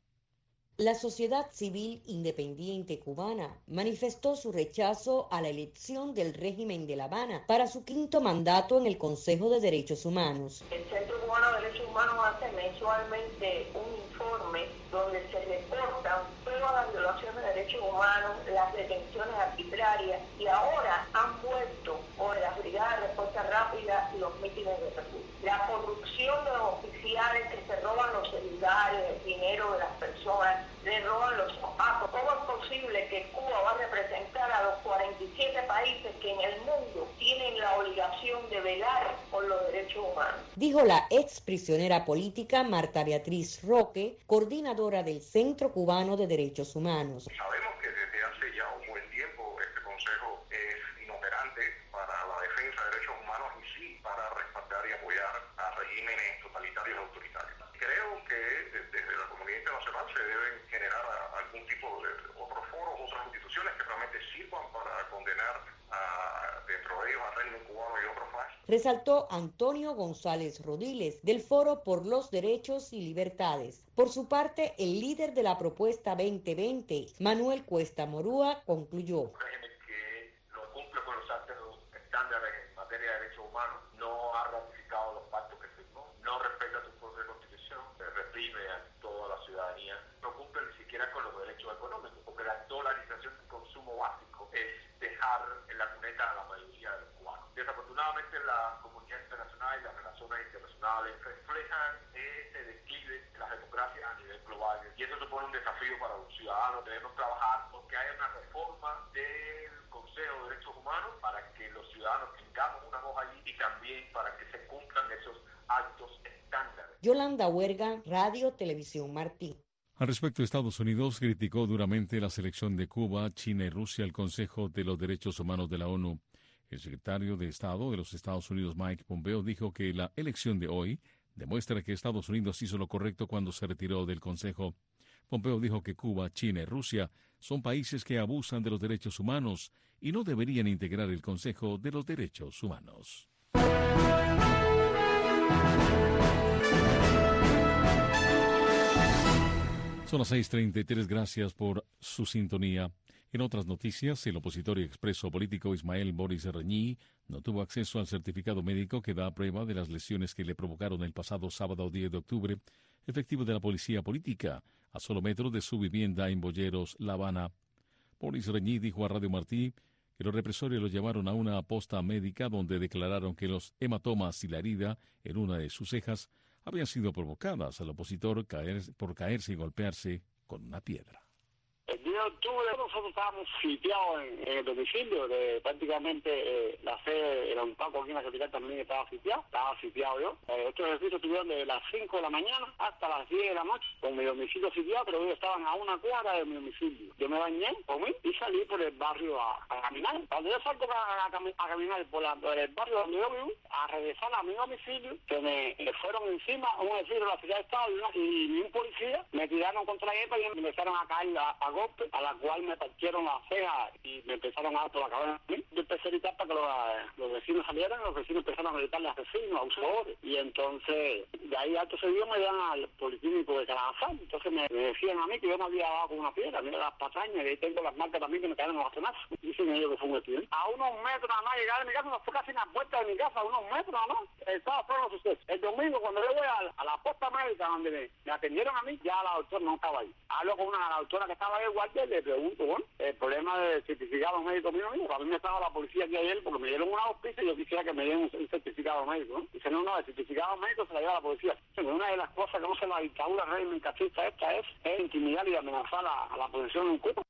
La sociedad civil independiente cubana manifestó su rechazo a la elección del régimen de La Habana para su quinto mandato en el Consejo de Derechos Humanos. El Centro Cubano de Derechos Humanos hace mensualmente un informe donde se reportan todas las violaciones de derechos humanos, las detenciones arbitrarias, y ahora han vuelto con las brigadas de respuesta rápida y los mítines de refugio. La corrupción de los oficiales que se roban los celulares, el dinero de las personas, le roban los zapatos. ¿Cómo es posible que Cuba va a representar a los cuarenta y siete países que en el mundo tienen la obligación de velar por los derechos humanos? Dijo la ex prisionera política Marta Beatriz Roque, coordinadora del Centro Cubano de Derechos Humanos. Sabemos que desde hace ya un buen tiempo este Consejo es inoperante para la defensa de derechos humanos y sí para respaldar y apoyar a regímenes totalitarios y autoritarios. Creo que desde la comunidad internacional se deben generar algún tipo de otros foros, otras instituciones que realmente sirvan para condenar a, dentro de ellos al régimen cubano y otros más. Resaltó Antonio González Rodiles del Foro por los Derechos y Libertades. Por su parte, el líder de la propuesta veinte veinte, Manuel Cuesta Morúa, concluyó. Un régimen que no cumple con los altos estándares en materia de derechos humanos, no ha ratificado los pactos que firmó, no respeta su propia constitución, reprime a toda la ciudadanía, no cumple ni siquiera con los derechos económicos, porque la dolarización del consumo básico es dejar en la cuneta a la mayoría de los cubanos. Desafortunadamente la comunidad internacional y las relaciones internacionales reflejan ese declive de la democracia a nivel global, y eso supone un desafío para los ciudadanos. Debemos trabajar porque haya una reforma del Consejo de Derechos Humanos para que los ciudadanos tengamos una voz allí y también para que se cumplan esos altos estándares. Yolanda Huerga, Radio Televisión Martí. Al respecto, Estados Unidos criticó duramente la selección de Cuba, China y Rusia al Consejo de los Derechos Humanos de la ONU. El secretario de Estado de los Estados Unidos, Mike Pompeo, dijo que la elección de hoy demuestra que Estados Unidos hizo lo correcto cuando se retiró del Consejo. Pompeo dijo que Cuba, China y Rusia son países que abusan de los derechos humanos y no deberían integrar el Consejo de los Derechos Humanos. Son las seis treinta y tres, gracias por su sintonía. En otras noticias, el opositor y expreso político Ismael Boris Reñí no tuvo acceso al certificado médico que da prueba de las lesiones que le provocaron el pasado sábado diez de octubre, efectivo de la policía política, a solo metros de su vivienda en Boyeros, La Habana. Boris Reñí dijo a Radio Martí que los represores lo llevaron a una posta médica donde declararon que los hematomas y la herida en una de sus cejas habían sido provocadas al opositor caer, por caerse y golpearse con una piedra. El diez de octubre nosotros estábamos sitiados en, en el domicilio, de prácticamente eh, la sede, el obispado aquí en la capital también estaba sitiado, estaba sitiado yo. Eh, estos ejercicios estuvieron desde las cinco de la mañana hasta las diez de la noche, con mi domicilio sitiado, pero ellos estaban a una cuadra de mi domicilio. Yo me bañé, comí y salí por el barrio a, a caminar. Cuando yo salgo a, a, a caminar por, la, por el barrio donde yo vivo, a regresar a mi domicilio, que me eh, fueron encima un vecino de la ciudad de Estado y, una, y, y un policía, me tiraron contra ella y empezaron a caer a, a golpes fuerte, a la cual me partieron las cejas y me empezaron a dar por la cabeza a mí. Yo empecé a gritar para que los, los vecinos salieran, los vecinos empezaron a gritarle a asesinos, abusadores, y entonces de ahí alto seguido me iban al policlínico de Carajal. Entonces me, me decían a mí que yo me había dado con una piedra, mira las patrañas, y ahí tengo las marcas también que me caen en los bastonazos. Dicen ellos que fue un accidente. A unos metros nada más llegar de mi casa, no fue casi en la puerta de mi casa, a unos metros nada más, estaba fuera los sucesos. El domingo cuando yo voy a, a la posta médica donde me, me atendieron a mí, ya la doctora no estaba ahí. Hablo con una la doctora que estaba ahí el guardia y le pregunto, bueno, el problema del certificado médico mío, mío, a mí me estaba la policía aquí ayer porque me dieron una auspicia y yo quisiera que me dieran un, un certificado médico, ¿no? Dice, no, no, el certificado médico se la lleva la policía. Una de las cosas que usa la dictadura régimen cachista esta es, es intimidar y amenazar a, a la población en Cuba.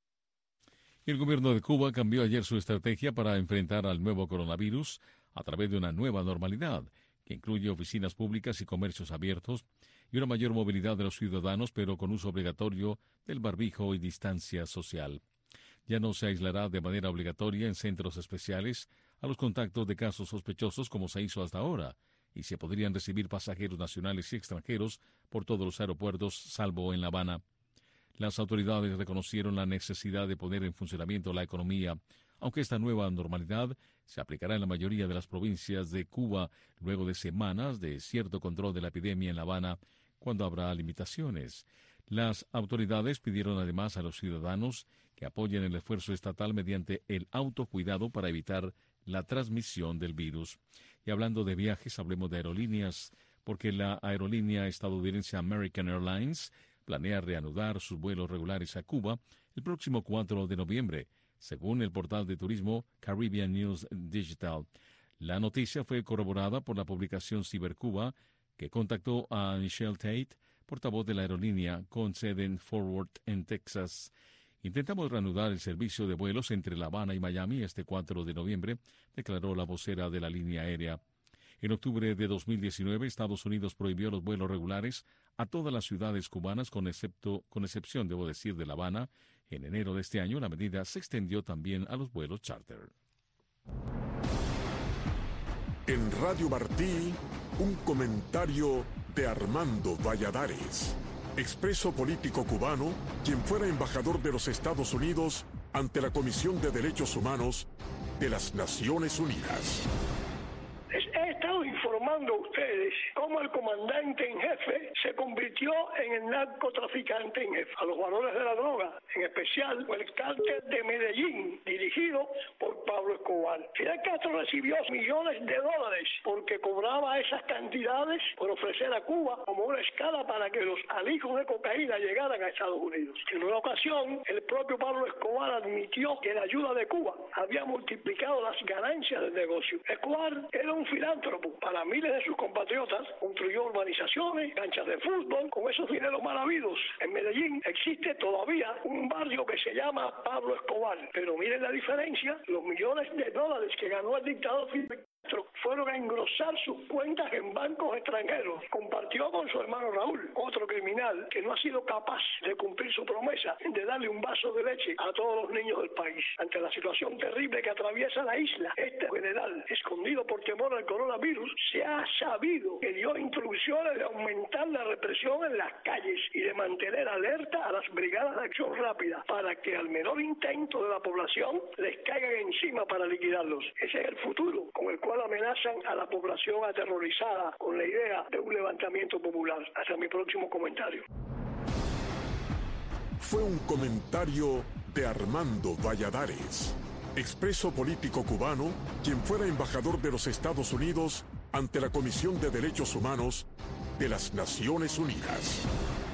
El gobierno de Cuba cambió ayer su estrategia para enfrentar al nuevo coronavirus a través de una nueva normalidad, que incluye oficinas públicas y comercios abiertos y una mayor movilidad de los ciudadanos, pero con uso obligatorio del barbijo y distancia social. Ya no se aislará de manera obligatoria en centros especiales a los contactos de casos sospechosos como se hizo hasta ahora, y se podrían recibir pasajeros nacionales y extranjeros por todos los aeropuertos, salvo en La Habana. Las autoridades reconocieron la necesidad de poner en funcionamiento la economía, aunque esta nueva normalidad se aplicará en la mayoría de las provincias de Cuba luego de semanas de cierto control de la epidemia en La Habana, cuando habrá limitaciones. Las autoridades pidieron además a los ciudadanos que apoyen el esfuerzo estatal mediante el autocuidado para evitar la transmisión del virus. Y hablando de viajes, hablemos de aerolíneas, porque la aerolínea estadounidense American Airlines planea reanudar sus vuelos regulares a Cuba el próximo cuatro de noviembre, según el portal de turismo Caribbean News Digital. La noticia fue corroborada por la publicación Cibercuba, que contactó a Michelle Tate, portavoz de la aerolínea con sede en Fort Worth, en Texas. Intentamos reanudar el servicio de vuelos entre La Habana y Miami este cuatro de noviembre, declaró la vocera de la línea aérea. En octubre de dos mil diecinueve, Estados Unidos prohibió los vuelos regulares a todas las ciudades cubanas, con, excepto, con excepción, debo decir, de La Habana. En enero de este año, la medida se extendió también a los vuelos charter. En Radio Martí, un comentario de Armando Valladares, expreso político cubano, quien fuera embajador de los Estados Unidos ante la Comisión de Derechos Humanos de las Naciones Unidas. He estado informando a ustedes cómo el comandante en jefe se convirtió en el narcotraficante en jefe, a los valores de la droga, en especial el cártel de Medellín, dirigido por Pablo Escobar. Fidel Castro recibió millones de dólares porque cobraba esas cantidades por ofrecer a Cuba como una escala para que los alijos de cocaína llegaran a Estados Unidos. En una ocasión, el propio Pablo Escobar admitió que la ayuda de Cuba había multiplicado las ganancias del negocio. Escobar era un filántropo para miles de sus compatriotas, construyó urbanizaciones, canchas de fútbol, con esos dineros mal habidos. En Medellín existe todavía un barrio que se llama Pablo Escobar, pero miren la diferencia, los millones de dólares que ganó el dictador Fidel Castro fueron a engrosar sus cuentas en bancos extranjeros. Compartió con su hermano Raúl, otro criminal que no ha sido capaz de cumplir su promesa de darle un vaso de leche a todos los niños del país. Ante la situación terrible que atraviesa la isla, este general, escondido por temor al coronavirus, se ha sabido que dio instrucciones de aumentar la represión en las calles y de mantener alerta a las brigadas de acción rápida para que al menor intento de la población les caigan encima para liquidarlos. Ese es el futuro con el cual amenazan a la población aterrorizada con la idea de un levantamiento popular. Hasta mi próximo comentario. Fue un comentario de Armando Valladares, expreso político cubano, quien fuera embajador de los Estados Unidos ante la Comisión de Derechos Humanos de las Naciones Unidas.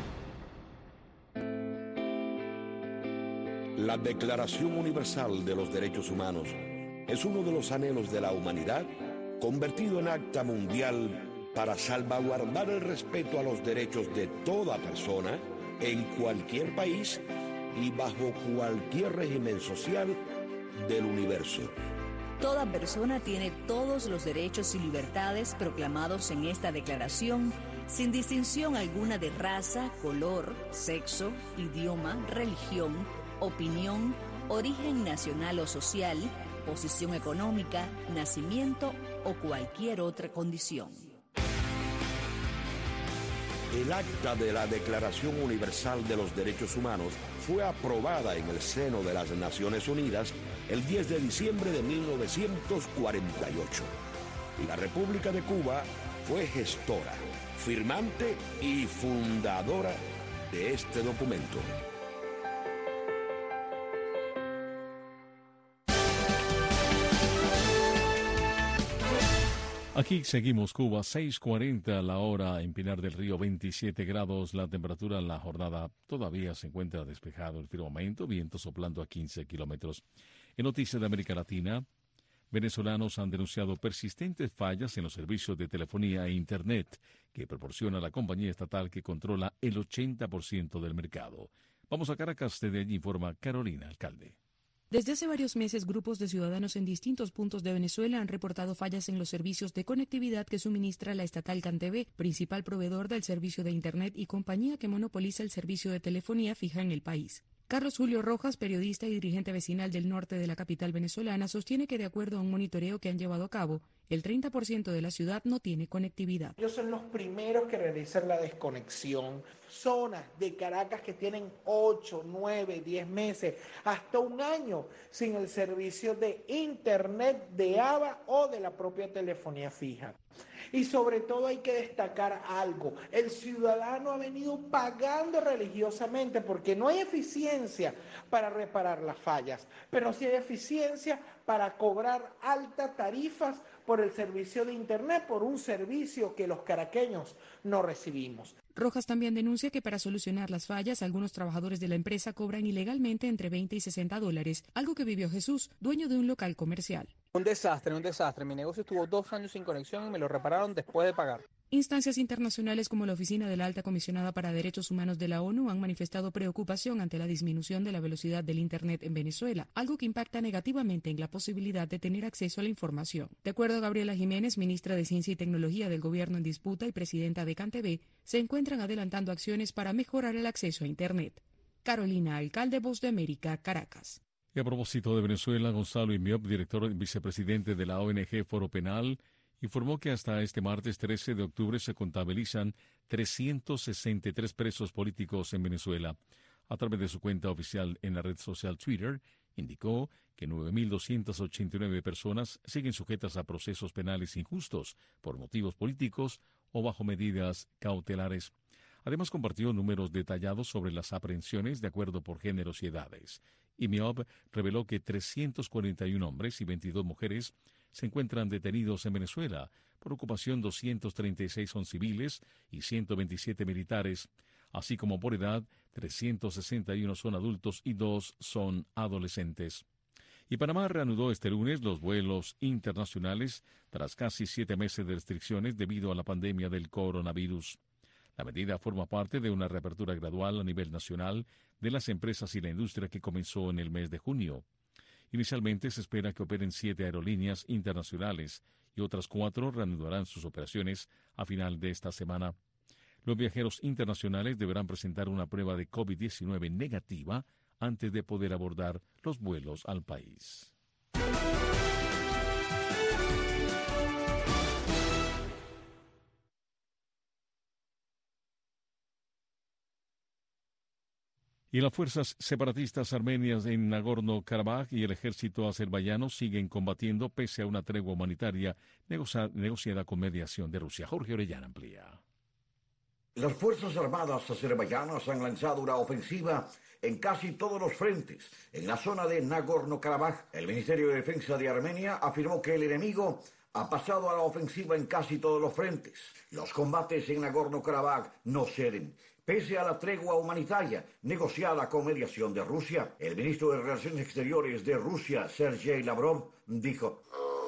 La Declaración Universal de los Derechos Humanos es uno de los anhelos de la humanidad convertido en acta mundial para salvaguardar el respeto a los derechos de toda persona en cualquier país y bajo cualquier régimen social del universo. Toda persona tiene todos los derechos y libertades proclamados en esta declaración, sin distinción alguna de raza, color, sexo, idioma, religión, opinión, origen nacional o social, posición económica, nacimiento o cualquier otra condición. El Acta de la Declaración Universal de los Derechos Humanos fue aprobada en el seno de las Naciones Unidas el diez de diciembre de mil novecientos cuarenta y ocho. Y la República de Cuba fue gestora, firmante y fundadora de este documento. Aquí seguimos Cuba, seis cuarenta la hora en Pinar del Río, veintisiete grados la temperatura. En la jornada todavía se encuentra despejado el firmamento, viento soplando a quince kilómetros. En noticias de América Latina, venezolanos han denunciado persistentes fallas en los servicios de telefonía e Internet que proporciona la compañía estatal que controla el ochenta por ciento del mercado. Vamos a Caracas, desde allí informa Carolina Alcalde. Desde hace varios meses, grupos de ciudadanos en distintos puntos de Venezuela han reportado fallas en los servicios de conectividad que suministra la estatal CanTV, principal proveedor del servicio de Internet y compañía que monopoliza el servicio de telefonía fija en el país. Carlos Julio Rojas, periodista y dirigente vecinal del norte de la capital venezolana, sostiene que de acuerdo a un monitoreo que han llevado a cabo, el treinta por ciento de la ciudad no tiene conectividad. Ellos son los primeros que realizan la desconexión. Zonas de Caracas que tienen ocho, nueve, diez meses, hasta un año sin el servicio de Internet de A B A o de la propia telefonía fija. Y sobre todo hay que destacar algo, el ciudadano ha venido pagando religiosamente porque no hay eficiencia para reparar las fallas, pero sí hay eficiencia para cobrar altas tarifas por el servicio de Internet, por un servicio que los caraqueños no recibimos. Rojas también denuncia que para solucionar las fallas, algunos trabajadores de la empresa cobran ilegalmente entre veinte y sesenta dólares, algo que vivió Jesús, dueño de un local comercial. Un desastre, un desastre. Mi negocio estuvo dos años sin conexión y me lo repararon después de pagar. Instancias internacionales como la Oficina de la Alta Comisionada para Derechos Humanos de la ONU han manifestado preocupación ante la disminución de la velocidad del Internet en Venezuela, algo que impacta negativamente en la posibilidad de tener acceso a la información. De acuerdo a Gabriela Jiménez, ministra de Ciencia y Tecnología del Gobierno en disputa y presidenta de CanTV, se encuentran adelantando acciones para mejorar el acceso a Internet. Carolina Alcalde, Voz de América, Caracas. Y a propósito de Venezuela, Gonzalo Imiop, director y vicepresidente de la O N G Foro Penal, informó que hasta este martes trece de octubre se contabilizan trescientos sesenta y tres presos políticos en Venezuela. A través de su cuenta oficial en la red social Twitter, indicó que nueve mil doscientas ochenta y nueve personas siguen sujetas a procesos penales injustos por motivos políticos o bajo medidas cautelares. Además, compartió números detallados sobre las aprehensiones de acuerdo por géneros y edades. Imiop reveló que trescientos cuarenta y uno hombres y veintidós mujeres se encuentran detenidos en Venezuela. Por ocupación, doscientos treinta y seis son civiles y ciento veintisiete militares, así como por edad, trescientos sesenta y uno son adultos y dos son adolescentes. Y Panamá reanudó este lunes los vuelos internacionales tras casi siete meses de restricciones debido a la pandemia del coronavirus. La medida forma parte de una reapertura gradual a nivel nacional de las empresas y la industria que comenzó en el mes de junio. Inicialmente se espera que operen siete aerolíneas internacionales y otras cuatro reanudarán sus operaciones a final de esta semana. Los viajeros internacionales deberán presentar una prueba de COVID diecinueve negativa antes de poder abordar los vuelos al país. Y las fuerzas separatistas armenias en Nagorno-Karabaj y el ejército azerbaiyano siguen combatiendo pese a una tregua humanitaria negocia- negociada con mediación de Rusia. Jorge Orellana amplía. Las Fuerzas Armadas azerbaiyanas han lanzado una ofensiva en casi todos los frentes. En la zona de Nagorno-Karabaj, el Ministerio de Defensa de Armenia afirmó que el enemigo ha pasado a la ofensiva en casi todos los frentes. Los combates en Nagorno-Karabaj no ceden. Pese a la tregua humanitaria negociada con mediación de Rusia, el ministro de Relaciones Exteriores de Rusia, Sergei Lavrov, dijo: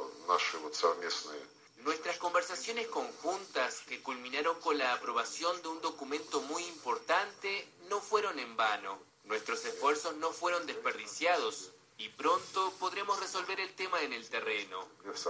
Nuestras conversaciones conjuntas, que culminaron con la aprobación de un documento muy importante, no fueron en vano. Nuestros esfuerzos no fueron desperdiciados y pronto podremos resolver el tema en el terreno.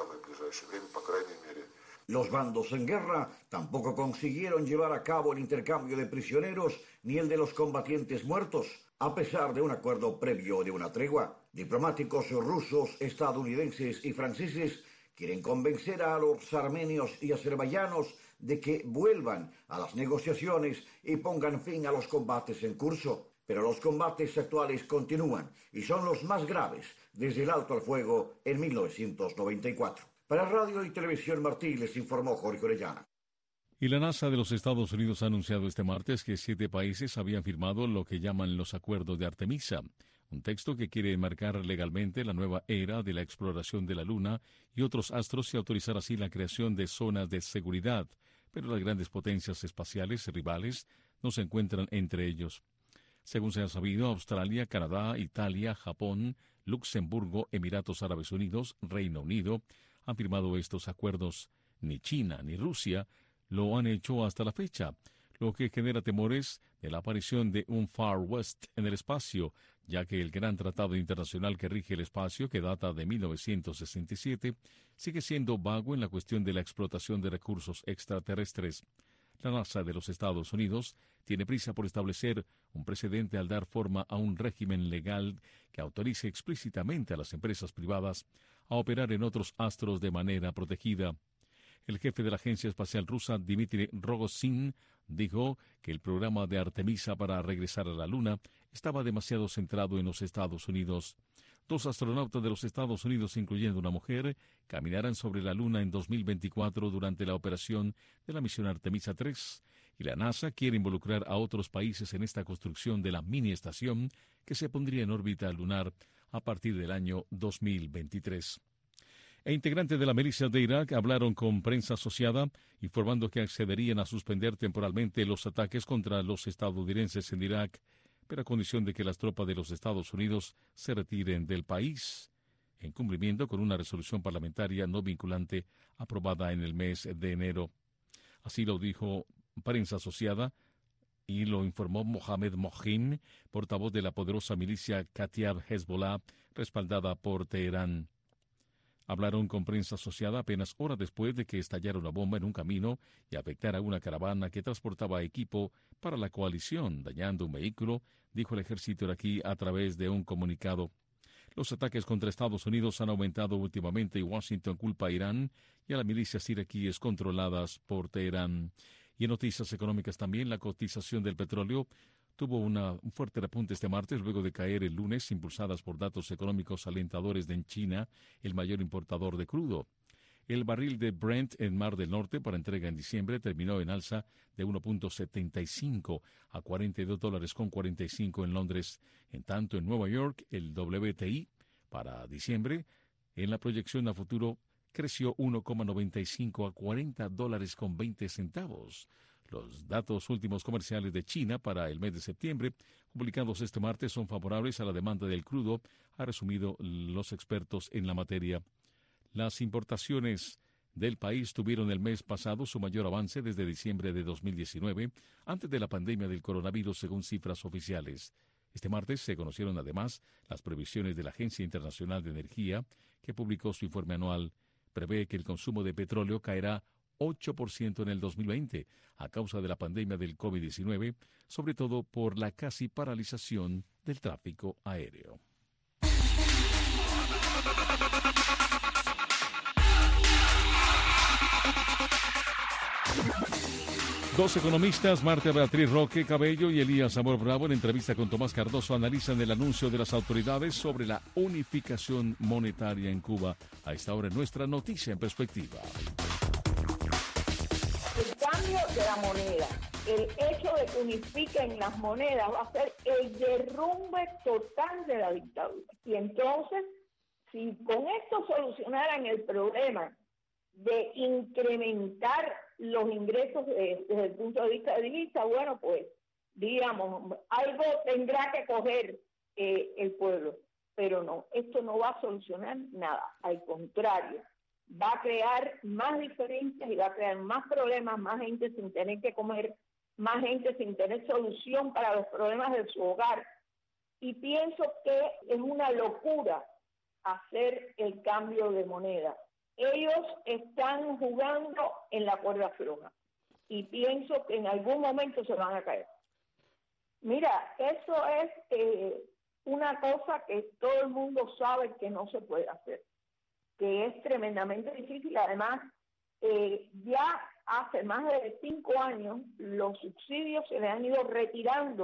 Los bandos en guerra tampoco consiguieron llevar a cabo el intercambio de prisioneros ni el de los combatientes muertos, a pesar de un acuerdo previo de una tregua. Diplomáticos rusos, estadounidenses y franceses quieren convencer a los armenios y azerbaiyanos de que vuelvan a las negociaciones y pongan fin a los combates en curso. pero los combates actuales continúan y son los más graves desde el alto al fuego en mil novecientos noventa y cuatro. Para Radio y Televisión Martí les informó Jorge Orellana. Y la NASA de los Estados Unidos ha anunciado este martes que siete países habían firmado lo que llaman los Acuerdos de Artemisa, un texto que quiere enmarcar legalmente la nueva era de la exploración de la Luna y otros astros y autorizar así la creación de zonas de seguridad, pero las grandes potencias espaciales rivales no se encuentran entre ellos. Según se ha sabido, Australia, Canadá, Italia, Japón, Luxemburgo, Emiratos Árabes Unidos, Reino Unido han firmado estos acuerdos. Ni China ni Rusia lo han hecho hasta la fecha, lo que genera temores de la aparición de un Far West en el espacio, ya que el gran tratado internacional que rige el espacio, que data de mil novecientos sesenta y siete, sigue siendo vago en la cuestión de la explotación de recursos extraterrestres. La NASA de los Estados Unidos tiene prisa por establecer un precedente al dar forma a un régimen legal que autorice explícitamente a las empresas privadas a operar en otros astros de manera protegida. El jefe de la Agencia Espacial Rusa, Dmitry Rogozin, dijo que el programa de Artemisa para regresar a la Luna estaba demasiado centrado en los Estados Unidos. Dos astronautas de los Estados Unidos, incluyendo una mujer, caminarán sobre la Luna en dos mil veinticuatro durante la operación de la misión Artemisa tres, y la NASA quiere involucrar a otros países en esta construcción de la mini estación que se pondría en órbita lunar a partir del año dos mil veintitrés. E integrantes de la milicia de Irak hablaron con prensa asociada, informando que accederían a suspender temporalmente los ataques contra los estadounidenses en Irak, pero a condición de que las tropas de los Estados Unidos se retiren del país, en cumplimiento con una resolución parlamentaria no vinculante aprobada en el mes de enero. Así lo dijo prensa asociada y lo informó Mohamed Mohim, portavoz de la poderosa milicia Katiab Hezbollah, respaldada por Teherán. Hablaron con prensa asociada apenas horas después de que estallara una bomba en un camino y afectara una caravana que transportaba equipo para la coalición, dañando un vehículo, dijo el ejército iraquí a través de un comunicado. Los ataques contra Estados Unidos han aumentado últimamente y Washington culpa a Irán y a las milicias iraquíes controladas por Teherán. Y en noticias económicas también, la cotización del petróleo tuvo una, un fuerte repunte este martes luego de caer el lunes, impulsadas por datos económicos alentadores de China, el mayor importador de crudo. El barril de Brent en Mar del Norte para entrega en diciembre terminó en alza de uno punto setenta y cinco a cuarenta y dos dólares con cuarenta y cinco en Londres. En tanto, en Nueva York, el W T I para diciembre, en la proyección a futuro, creció uno coma noventa y cinco a cuarenta dólares con veinte centavos. Los datos últimos comerciales de China para el mes de septiembre, publicados este martes, son favorables a la demanda del crudo, ha resumido los expertos en la materia. Las importaciones del país tuvieron el mes pasado su mayor avance desde diciembre de dos mil diecinueve, antes de la pandemia del coronavirus, según cifras oficiales. Este martes se conocieron además las previsiones de la Agencia Internacional de Energía, que publicó su informe anual. Prevé que el consumo de petróleo caerá ocho por ciento en el dos mil veinte a causa de la pandemia del COVID diecinueve, sobre todo por la casi paralización del tráfico aéreo. Dos economistas, Marta Beatriz Roque Cabello y Elías Amor Bravo, en entrevista con Tomás Cardoso, analizan el anuncio de las autoridades sobre la unificación monetaria en Cuba. A esta hora, nuestra noticia en perspectiva. El cambio de la moneda, el hecho de que unifiquen las monedas va a ser el derrumbe total de la dictadura. Y entonces, si con esto solucionaran el problema de incrementar los ingresos de, desde el punto de vista de divisa, bueno, pues, digamos, algo tendrá que coger eh, el pueblo. Pero no, esto no va a solucionar nada. Al contrario, va a crear más diferencias y va a crear más problemas, más gente sin tener que comer, más gente sin tener solución para los problemas de su hogar. Y pienso que es una locura hacer el cambio de moneda. Ellos están jugando en la cuerda floja y pienso que en algún momento se van a caer. Mira, eso es eh, una cosa que todo el mundo sabe que no se puede hacer, que es tremendamente difícil. Además, eh, ya hace más de cinco años los subsidios se le han ido retirando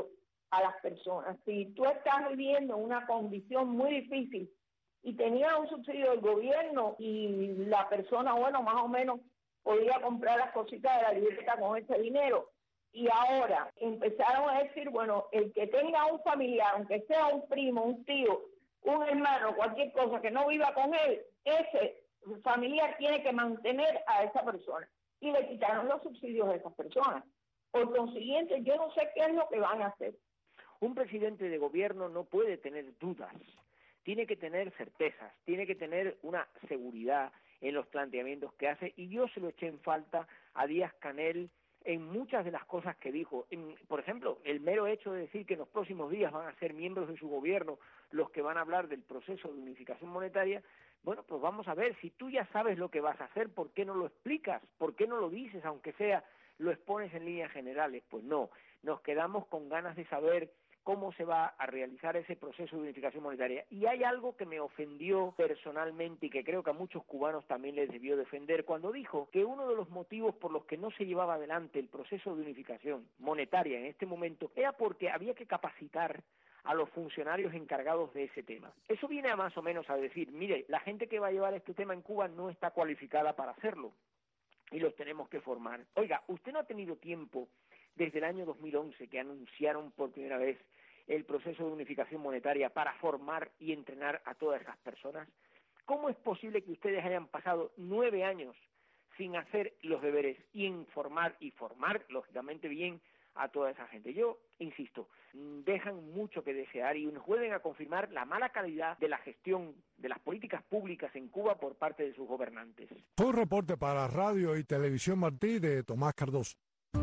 a las personas. Si tú estás viviendo una condición muy difícil y tenías un subsidio del gobierno y la persona, bueno, más o menos podía comprar las cositas de la libreta con ese dinero, y ahora empezaron a decir, bueno, el que tenga un familiar, aunque sea un primo, un tío, un hermano, cualquier cosa, que no viva con él, ese familiar tiene que mantener a esa persona. Y le quitaron los subsidios a esas personas. Por consiguiente, yo no sé qué es lo que van a hacer. Un presidente de gobierno no puede tener dudas, tiene que tener certezas, tiene que tener una seguridad en los planteamientos que hace, y yo se lo eché en falta a Díaz-Canel en muchas de las cosas que dijo. En, por ejemplo, el mero hecho de decir que en los próximos días van a ser miembros de su gobierno los que van a hablar del proceso de unificación monetaria. Bueno, pues vamos a ver, si tú ya sabes lo que vas a hacer, ¿por qué no lo explicas? ¿Por qué no lo dices, aunque sea lo expones en líneas generales? Pues no, nos quedamos con ganas de saber cómo se va a realizar ese proceso de unificación monetaria. Y hay algo que me ofendió personalmente y que creo que a muchos cubanos también les debió defender, cuando dijo que uno de los motivos por los que no se llevaba adelante el proceso de unificación monetaria en este momento era porque había que capacitar a los funcionarios encargados de ese tema. Eso viene a más o menos a decir, mire, la gente que va a llevar este tema en Cuba no está cualificada para hacerlo y los tenemos que formar. Oiga, usted no ha tenido tiempo desde el año dos mil once que anunciaron por primera vez el proceso de unificación monetaria para formar y entrenar a todas esas personas. ¿Cómo es posible que ustedes hayan pasado nueve años sin hacer los deberes y informar y formar, lógicamente, bien a toda esa gente? Yo insisto, dejan mucho que desear y nos vuelven a confirmar la mala calidad de la gestión de las políticas públicas en Cuba por parte de sus gobernantes. Fue un reporte para Radio y Televisión Martí de Tomás Cardoso.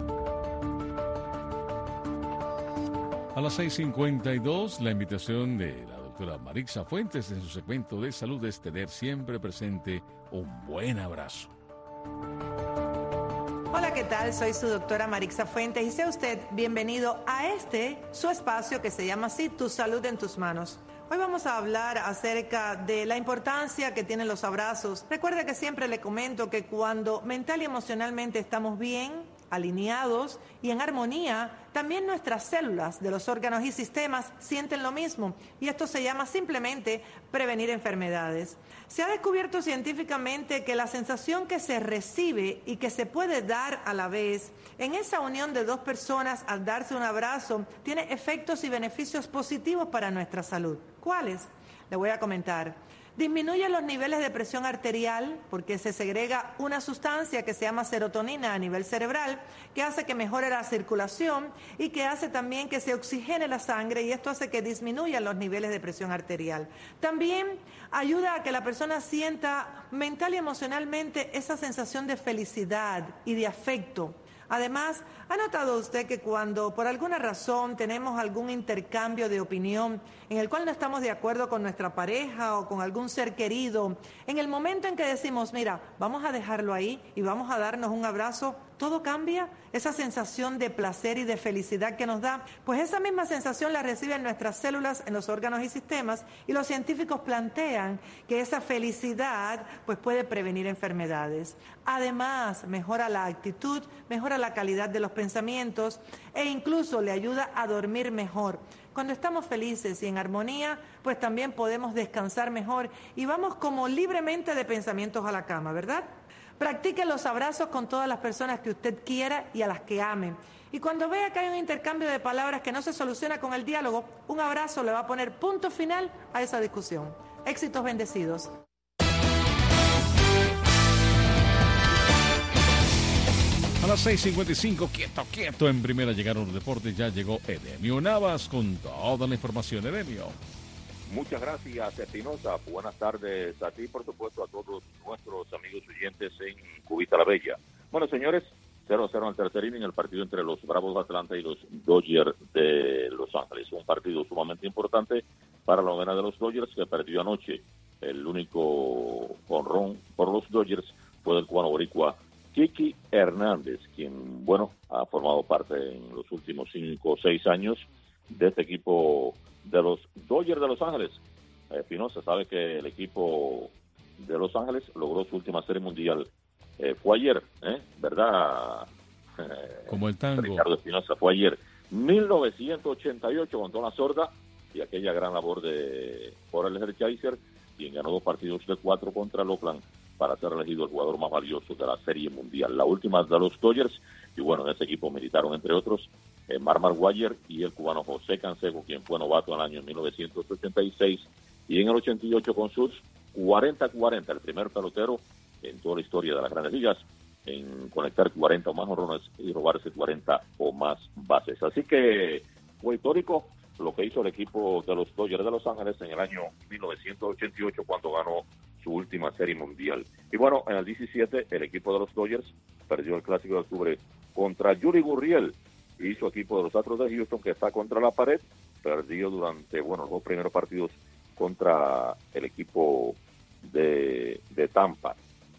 A las seis cincuenta y dos, la invitación de la doctora Marixa Fuentes en su segmento de salud es tener siempre presente un buen abrazo. Hola, ¿qué tal? Soy su doctora Marixa Fuentes y sea usted bienvenido a este, su espacio que se llama así, Tu Salud en Tus Manos. Hoy vamos a hablar acerca de la importancia que tienen los abrazos. Recuerde que siempre le comento que cuando mental y emocionalmente estamos bien, alineados y en armonía, también nuestras células de los órganos y sistemas sienten lo mismo, y esto se llama simplemente prevenir enfermedades. Se ha descubierto científicamente que la sensación que se recibe y que se puede dar a la vez en esa unión de dos personas al darse un abrazo tiene efectos y beneficios positivos para nuestra salud. ¿Cuáles? Le voy a comentar. Disminuye los niveles de presión arterial porque se segrega una sustancia que se llama serotonina a nivel cerebral que hace que mejore la circulación y que hace también que se oxigene la sangre, y esto hace que disminuyan los niveles de presión arterial. También ayuda a que la persona sienta mental y emocionalmente esa sensación de felicidad y de afecto. Además, ¿ha notado usted que cuando por alguna razón tenemos algún intercambio de opinión en el cual no estamos de acuerdo con nuestra pareja o con algún ser querido, en el momento en que decimos, mira, vamos a dejarlo ahí y vamos a darnos un abrazo, todo cambia? Esa sensación de placer y de felicidad que nos da, pues esa misma sensación la reciben nuestras células en los órganos y sistemas, y los científicos plantean que esa felicidad pues puede prevenir enfermedades. Además, mejora la actitud, mejora la calidad de los pensamientos e incluso le ayuda a dormir mejor. Cuando estamos felices y en armonía, pues también podemos descansar mejor y vamos como libremente de pensamientos a la cama, ¿verdad? Practique los abrazos con todas las personas que usted quiera y a las que ame. Y cuando vea que hay un intercambio de palabras que no se soluciona con el diálogo, un abrazo le va a poner punto final a esa discusión. Éxitos bendecidos. A las seis cincuenta y cinco, quieto, quieto, en primera llegaron los deportes, ya llegó Edemio Navas con toda la información. Edemio. Muchas gracias, Espinosa. Buenas tardes a ti, por supuesto, a todos nuestros amigos oyentes en Cubita la Bella. Bueno, señores, cero a cero en el tercer inning, el partido entre los Bravos de Atlanta y los Dodgers de Los Ángeles. Un partido sumamente importante para la novena de los Dodgers, que perdió anoche. El único jonrón por los Dodgers fue del cubano boricua Kiki Hernández, quien, bueno, ha formado parte en los últimos cinco o seis años de este equipo de los Dodgers de Los Ángeles. Espinosa sabe que el equipo de Los Ángeles logró su última serie mundial. Eh, fue ayer, ¿eh? ¿Verdad? Como el tango. Ricardo Espinosa, fue ayer. mil novecientos ochenta y ocho con Tona Sorda y aquella gran labor de Orel Hershiser, quien ganó dos partidos de cuatro contra el Oakland para ser elegido el jugador más valioso de la Serie Mundial. La última de los Dodgers, y bueno, en ese equipo militaron entre otros eh, Mark Maguire y el cubano José Canseco, quien fue novato en el año mil novecientos ochenta y seis, y en el ochenta y ocho con sus cuarenta cuarenta, el primer pelotero en toda la historia de las Grandes Ligas en conectar cuarenta o más honrones y robarse cuarenta o más bases. Así que fue histórico lo que hizo el equipo de los Dodgers de Los Ángeles en el año mil novecientos ochenta y ocho cuando ganó su última Serie Mundial. Y bueno, en el diecisiete el equipo de los Dodgers perdió el Clásico de Octubre contra Yuli Gurriel y su equipo de los Astros de Houston, que está contra la pared, perdió durante, bueno, los dos primeros partidos contra el equipo de, de Tampa.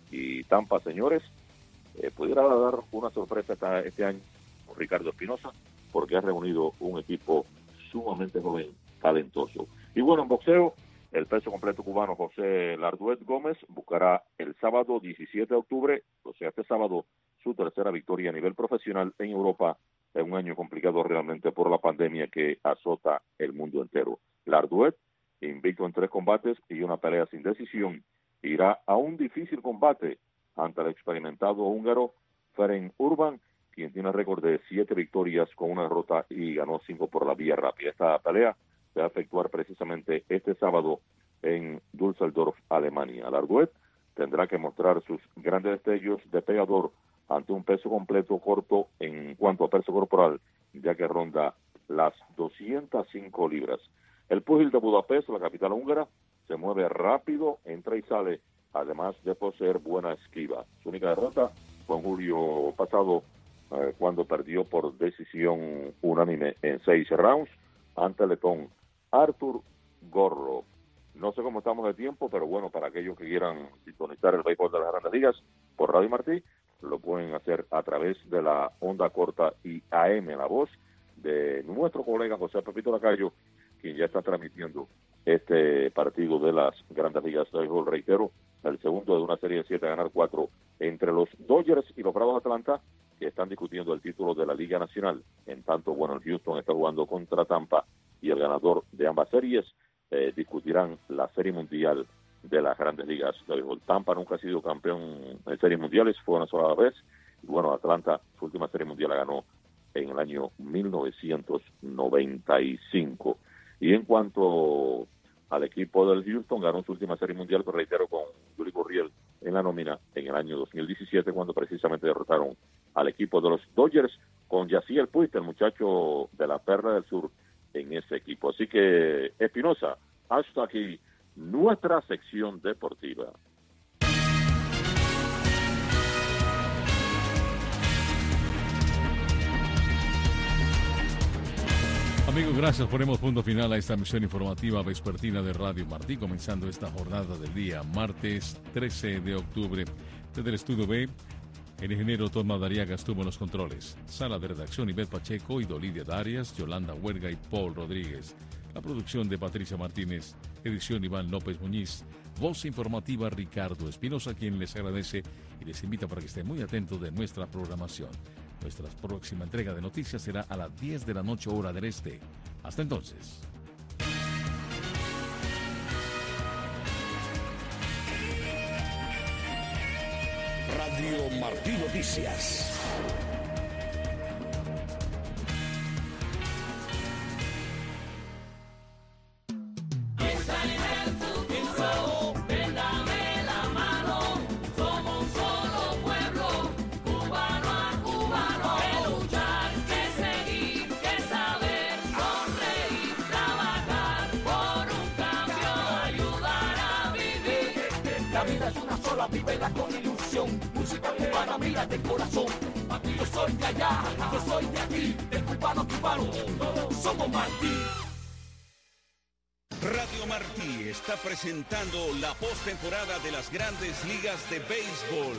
Y Tampa, señores, eh, pudiera dar una sorpresa esta, este año con Ricardo Espinosa, porque ha reunido un equipo sumamente joven, talentoso. Y bueno, en boxeo, el peso completo cubano José Larduet Gómez buscará el sábado diecisiete de octubre, o sea, este sábado, su tercera victoria a nivel profesional en Europa, en un año complicado realmente por la pandemia que azota el mundo entero. Larduet, invicto en tres combates y una pelea sin decisión, irá a un difícil combate ante el experimentado húngaro Ferenc Urban, quien tiene récord de siete victorias con una derrota y ganó cinco por la vía rápida. Esta pelea se va a efectuar precisamente este sábado en Düsseldorf, Alemania. Larduet tendrá que mostrar sus grandes destellos de pegador ante un peso completo corto en cuanto a peso corporal, ya que ronda las doscientas cinco libras. El púgil de Budapest, la capital húngara, se mueve rápido, entra y sale, además de poseer buena esquiva. Su única derrota fue en julio pasado, eh, cuando perdió por decisión unánime en seis rounds ante el letón Artur Gorro. No sé cómo estamos de tiempo, pero bueno, para aquellos que quieran sintonizar el béisbol de las Grandes Ligas por Radio Martí, lo pueden hacer a través de la onda corta y A M, la voz de nuestro colega José Pepito Lacayo, quien ya está transmitiendo este partido de las Grandes Ligas de béisbol. Reitero, el segundo de una serie de siete a ganar cuatro entre los Dodgers y los Bravos de Atlanta, que están discutiendo el título de la Liga Nacional. En tanto, bueno, el Houston está jugando contra Tampa y el ganador de ambas series eh, discutirán la Serie Mundial de las Grandes Ligas de béisbol. Tampa nunca ha sido campeón en series mundiales, fue una sola vez. Y bueno, Atlanta, su última Serie Mundial la ganó en el año mil novecientos noventa y cinco. Y en cuanto al equipo del Houston, ganó su última Serie Mundial, pero reitero, con Yuli Gurriel en la nómina en el año dos mil diecisiete, cuando precisamente derrotaron al equipo de los Dodgers, con Yasiel Puig, el muchacho de la Perla del Sur, en ese equipo. Así que, Espinosa, hasta aquí nuestra sección deportiva. Amigos, gracias. Ponemos punto final a esta misión informativa vespertina de Radio Martí, comenzando esta jornada del día martes trece de octubre. Desde el Estudio B, el ingeniero Tom Madariaga estuvo en los controles. Sala de redacción, Ivette Pacheco y Dolidia Darias, Yolanda Huerga y Paul Rodríguez. La producción de Patricia Martínez, edición Iván López Muñiz, voz informativa Ricardo Espinosa, quien les agradece y les invita para que estén muy atentos de nuestra programación. Nuestra próxima entrega de noticias será a las diez de la noche, hora del este. Hasta entonces. Radio Martí Noticias. Vívela con ilusión, música cubana, mira de corazón. Aquí yo soy de allá, yo soy de aquí, de cubano a cubano, todos somos Martí. Radio Martí está presentando la postemporada de las Grandes Ligas de Béisbol.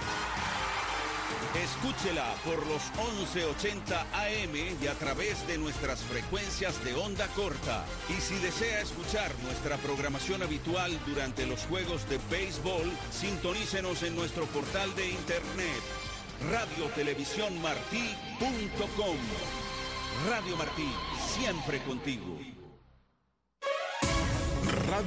Escúchela por los once ochenta A M y a través de nuestras frecuencias de onda corta. Y si desea escuchar nuestra programación habitual durante los juegos de béisbol, sintonícenos en nuestro portal de internet radio televisión martí punto com. Radio Martí, siempre contigo.